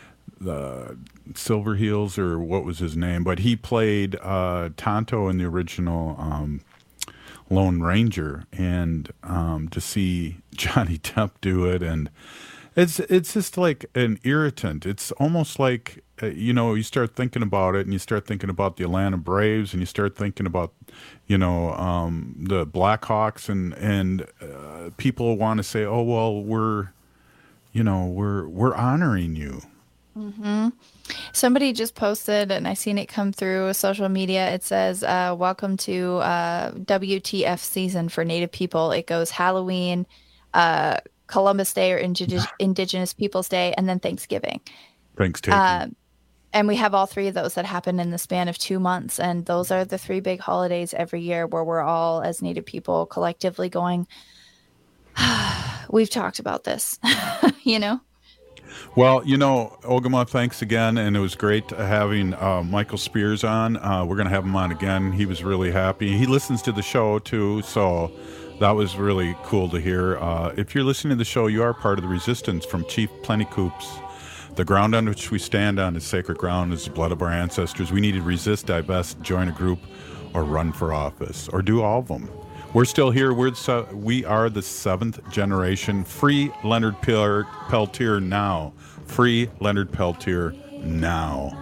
the Silver Heels, or what was his name? But he played uh, Tonto in the original Um, Lone Ranger, and um, to see Johnny Depp do it, and it's it's just like an irritant. It's almost like uh, you know, you start thinking about it, and you start thinking about the Atlanta Braves, and you start thinking about, you know, um, the Blackhawks, and and uh, people want to say, oh well, we're, you know, we're we're honoring you,
Mm-hmm. Somebody just posted, and I seen it come through social media. It says, uh, welcome to uh, W T F season for Native people. It goes Halloween, uh, Columbus Day or Indig- Indigenous Peoples Day, and then Thanksgiving.
Thanksgiving.
Uh, and we have all three of those that happen in the span of two months. And those are the three big holidays every year where we're all, as Native people, collectively going, we've talked about this, you know?
Well, you know, Ogama, thanks again, and it was great having uh, Michael Spears on. Uh, we're going to have him on again. He was really happy. He listens to the show, too, so that was really cool to hear. Uh, if you're listening to the show, you are part of the resistance from Chief Plentycoops. The ground on which we stand on is sacred ground, is the blood of our ancestors. We need to resist, divest, join a group, or run for office, or do all of them. We're still here. We're the, we are the seventh generation. Free Leonard Peltier now. Free Leonard Peltier now.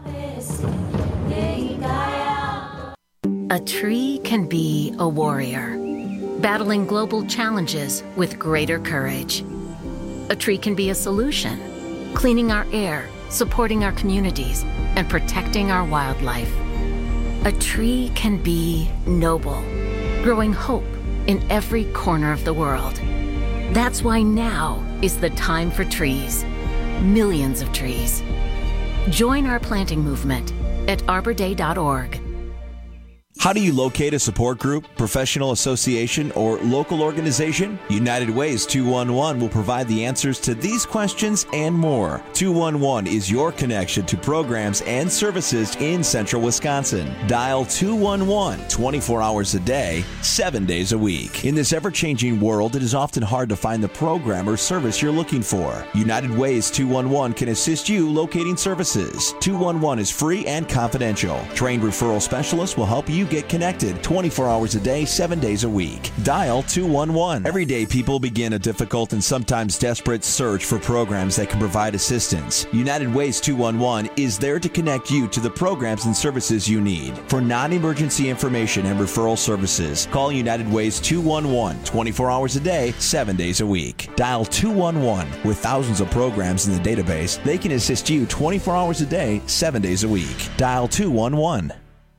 A tree can be a warrior, battling global challenges with greater courage. A tree can be a solution, cleaning our air, supporting our communities, and protecting our wildlife. A tree can be noble, growing hope in every corner of the world. That's why now is the time for trees. Millions of trees. Join our planting movement at arbor day dot org.
How do you locate a support group, professional association, or local organization? United Ways two one one will provide the answers to these questions and more. two one one is your connection to programs and services in central Wisconsin. Dial two one one twenty-four hours a day, seven days a week. In this ever-changing world, it is often hard to find the program or service you're looking for. United Ways two one one can assist you locating services. two one one is free and confidential. Trained referral specialists will help you get connected twenty-four hours a day, seven days a week. Dial two one one. Every day, people begin a difficult and sometimes desperate search for programs that can provide assistance. United Ways two one one is there to connect you to the programs and services you need. For non-emergency information and referral services, call United Ways two one one twenty-four hours a day, seven days a week. Dial two one one. With thousands of programs in the database, they can assist you twenty-four hours a day, seven days a week. Dial two one one.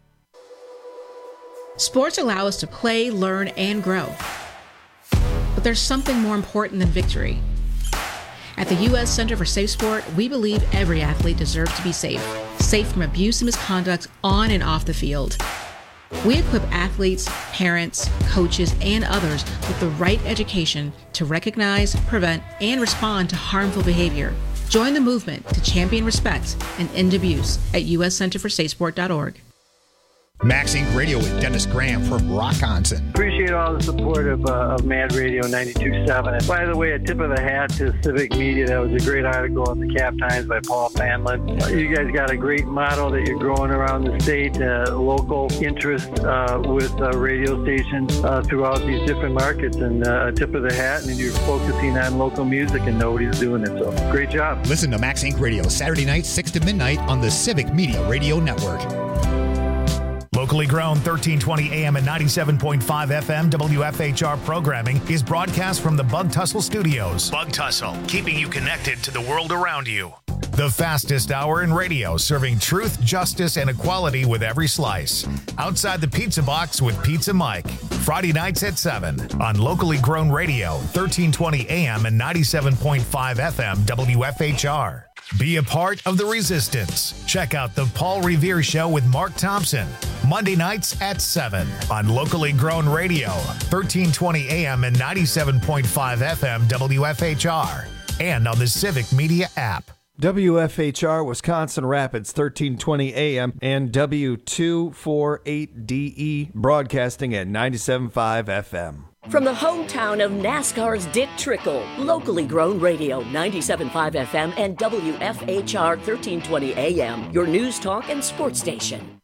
Sports allow us to play, learn, and grow. But there's something more important than victory. At the U S Center for Safe Sport, we believe every athlete deserves to be safe. Safe from abuse and misconduct on and off the field. We equip athletes, parents, coaches, and others with the right education to recognize, prevent, and respond to harmful behavior. Join the movement to champion respect and end abuse at u s center for safe sport dot org.
Max Inc Radio with Dennis Graham from Rockonson.
Appreciate all the support of, uh, of Mad Radio ninety-two point seven. And by the way, a tip of the hat to Civic Media. That was a great article in the Cap Times by Paul Fanlin. Uh, you guys got a great model that you're growing around the state, uh, local interest uh, with uh, radio stations uh, throughout these different markets. And uh, a tip of the hat, and you're focusing on local music, and nobody's doing it. So great job.
Listen to Max Inc Radio Saturday nights, six to midnight on the Civic Media Radio Network. Locally grown thirteen twenty A M and ninety-seven point five F M W F H R programming is broadcast from the Bug Tussle Studios. Bug Tussle, keeping you connected to the world around you. The fastest hour in radio, serving truth, justice, and equality with every slice. Outside the Pizza Box with Pizza Mike. Friday nights at seven on locally grown radio, thirteen twenty A M and ninety-seven point five F M W F H R. Be a part of the resistance. Check out The Paul Revere Show with Mark Thompson. Monday nights at seven on locally grown radio, thirteen twenty A M and ninety-seven point five F M W F H R. And on the Civic Media app.
W F H R Wisconsin Rapids, thirteen twenty A M and W two forty-eight D E, broadcasting at ninety-seven point five F M.
From the hometown of NASCAR's Dick Trickle, locally grown radio, ninety-seven point five F M and W F H R thirteen twenty A M, your news talk and sports station.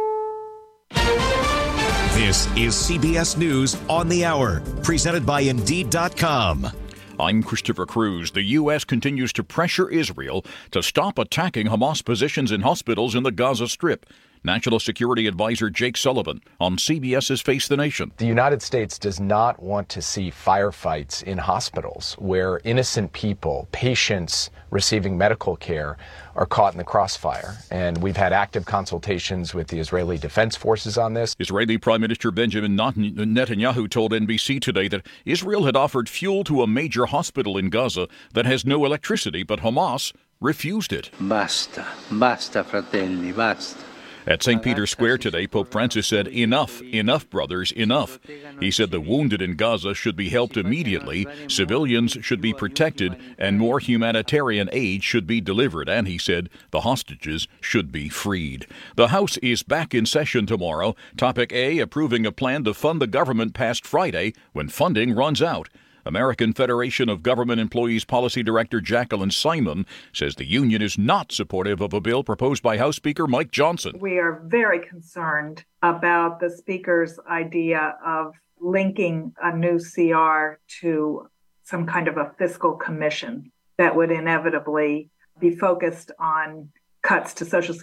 This is C B S News on the Hour, presented by Indeed dot com.
I'm Christopher Cruz. The U S continues to pressure Israel to stop attacking Hamas positions in hospitals in the Gaza Strip. National Security Advisor Jake Sullivan on CBS's Face the Nation.
The United States does not want to see firefights in hospitals where innocent people, patients receiving medical care, are caught in the crossfire. And we've had active consultations with the Israeli Defense Forces on this.
Israeli Prime Minister Benjamin Netanyahu told N B C today that Israel had offered fuel to a major hospital in Gaza that has no electricity, but Hamas refused it.
Basta, basta, fratelli, basta.
At Saint Peter's Square today, Pope Francis said, enough, enough, brothers, enough. He said the wounded in Gaza should be helped immediately, civilians should be protected, and more humanitarian aid should be delivered. And he said the hostages should be freed. The House is back in session tomorrow. Topic A, approving a plan to fund the government past Friday when funding runs out. American Federation of Government Employees Policy Director Jacqueline Simon says the union is not supportive of a bill proposed by House Speaker Mike Johnson.
We are very concerned about the Speaker's idea of linking a new C R to some kind of a fiscal commission that would inevitably be focused on cuts to Social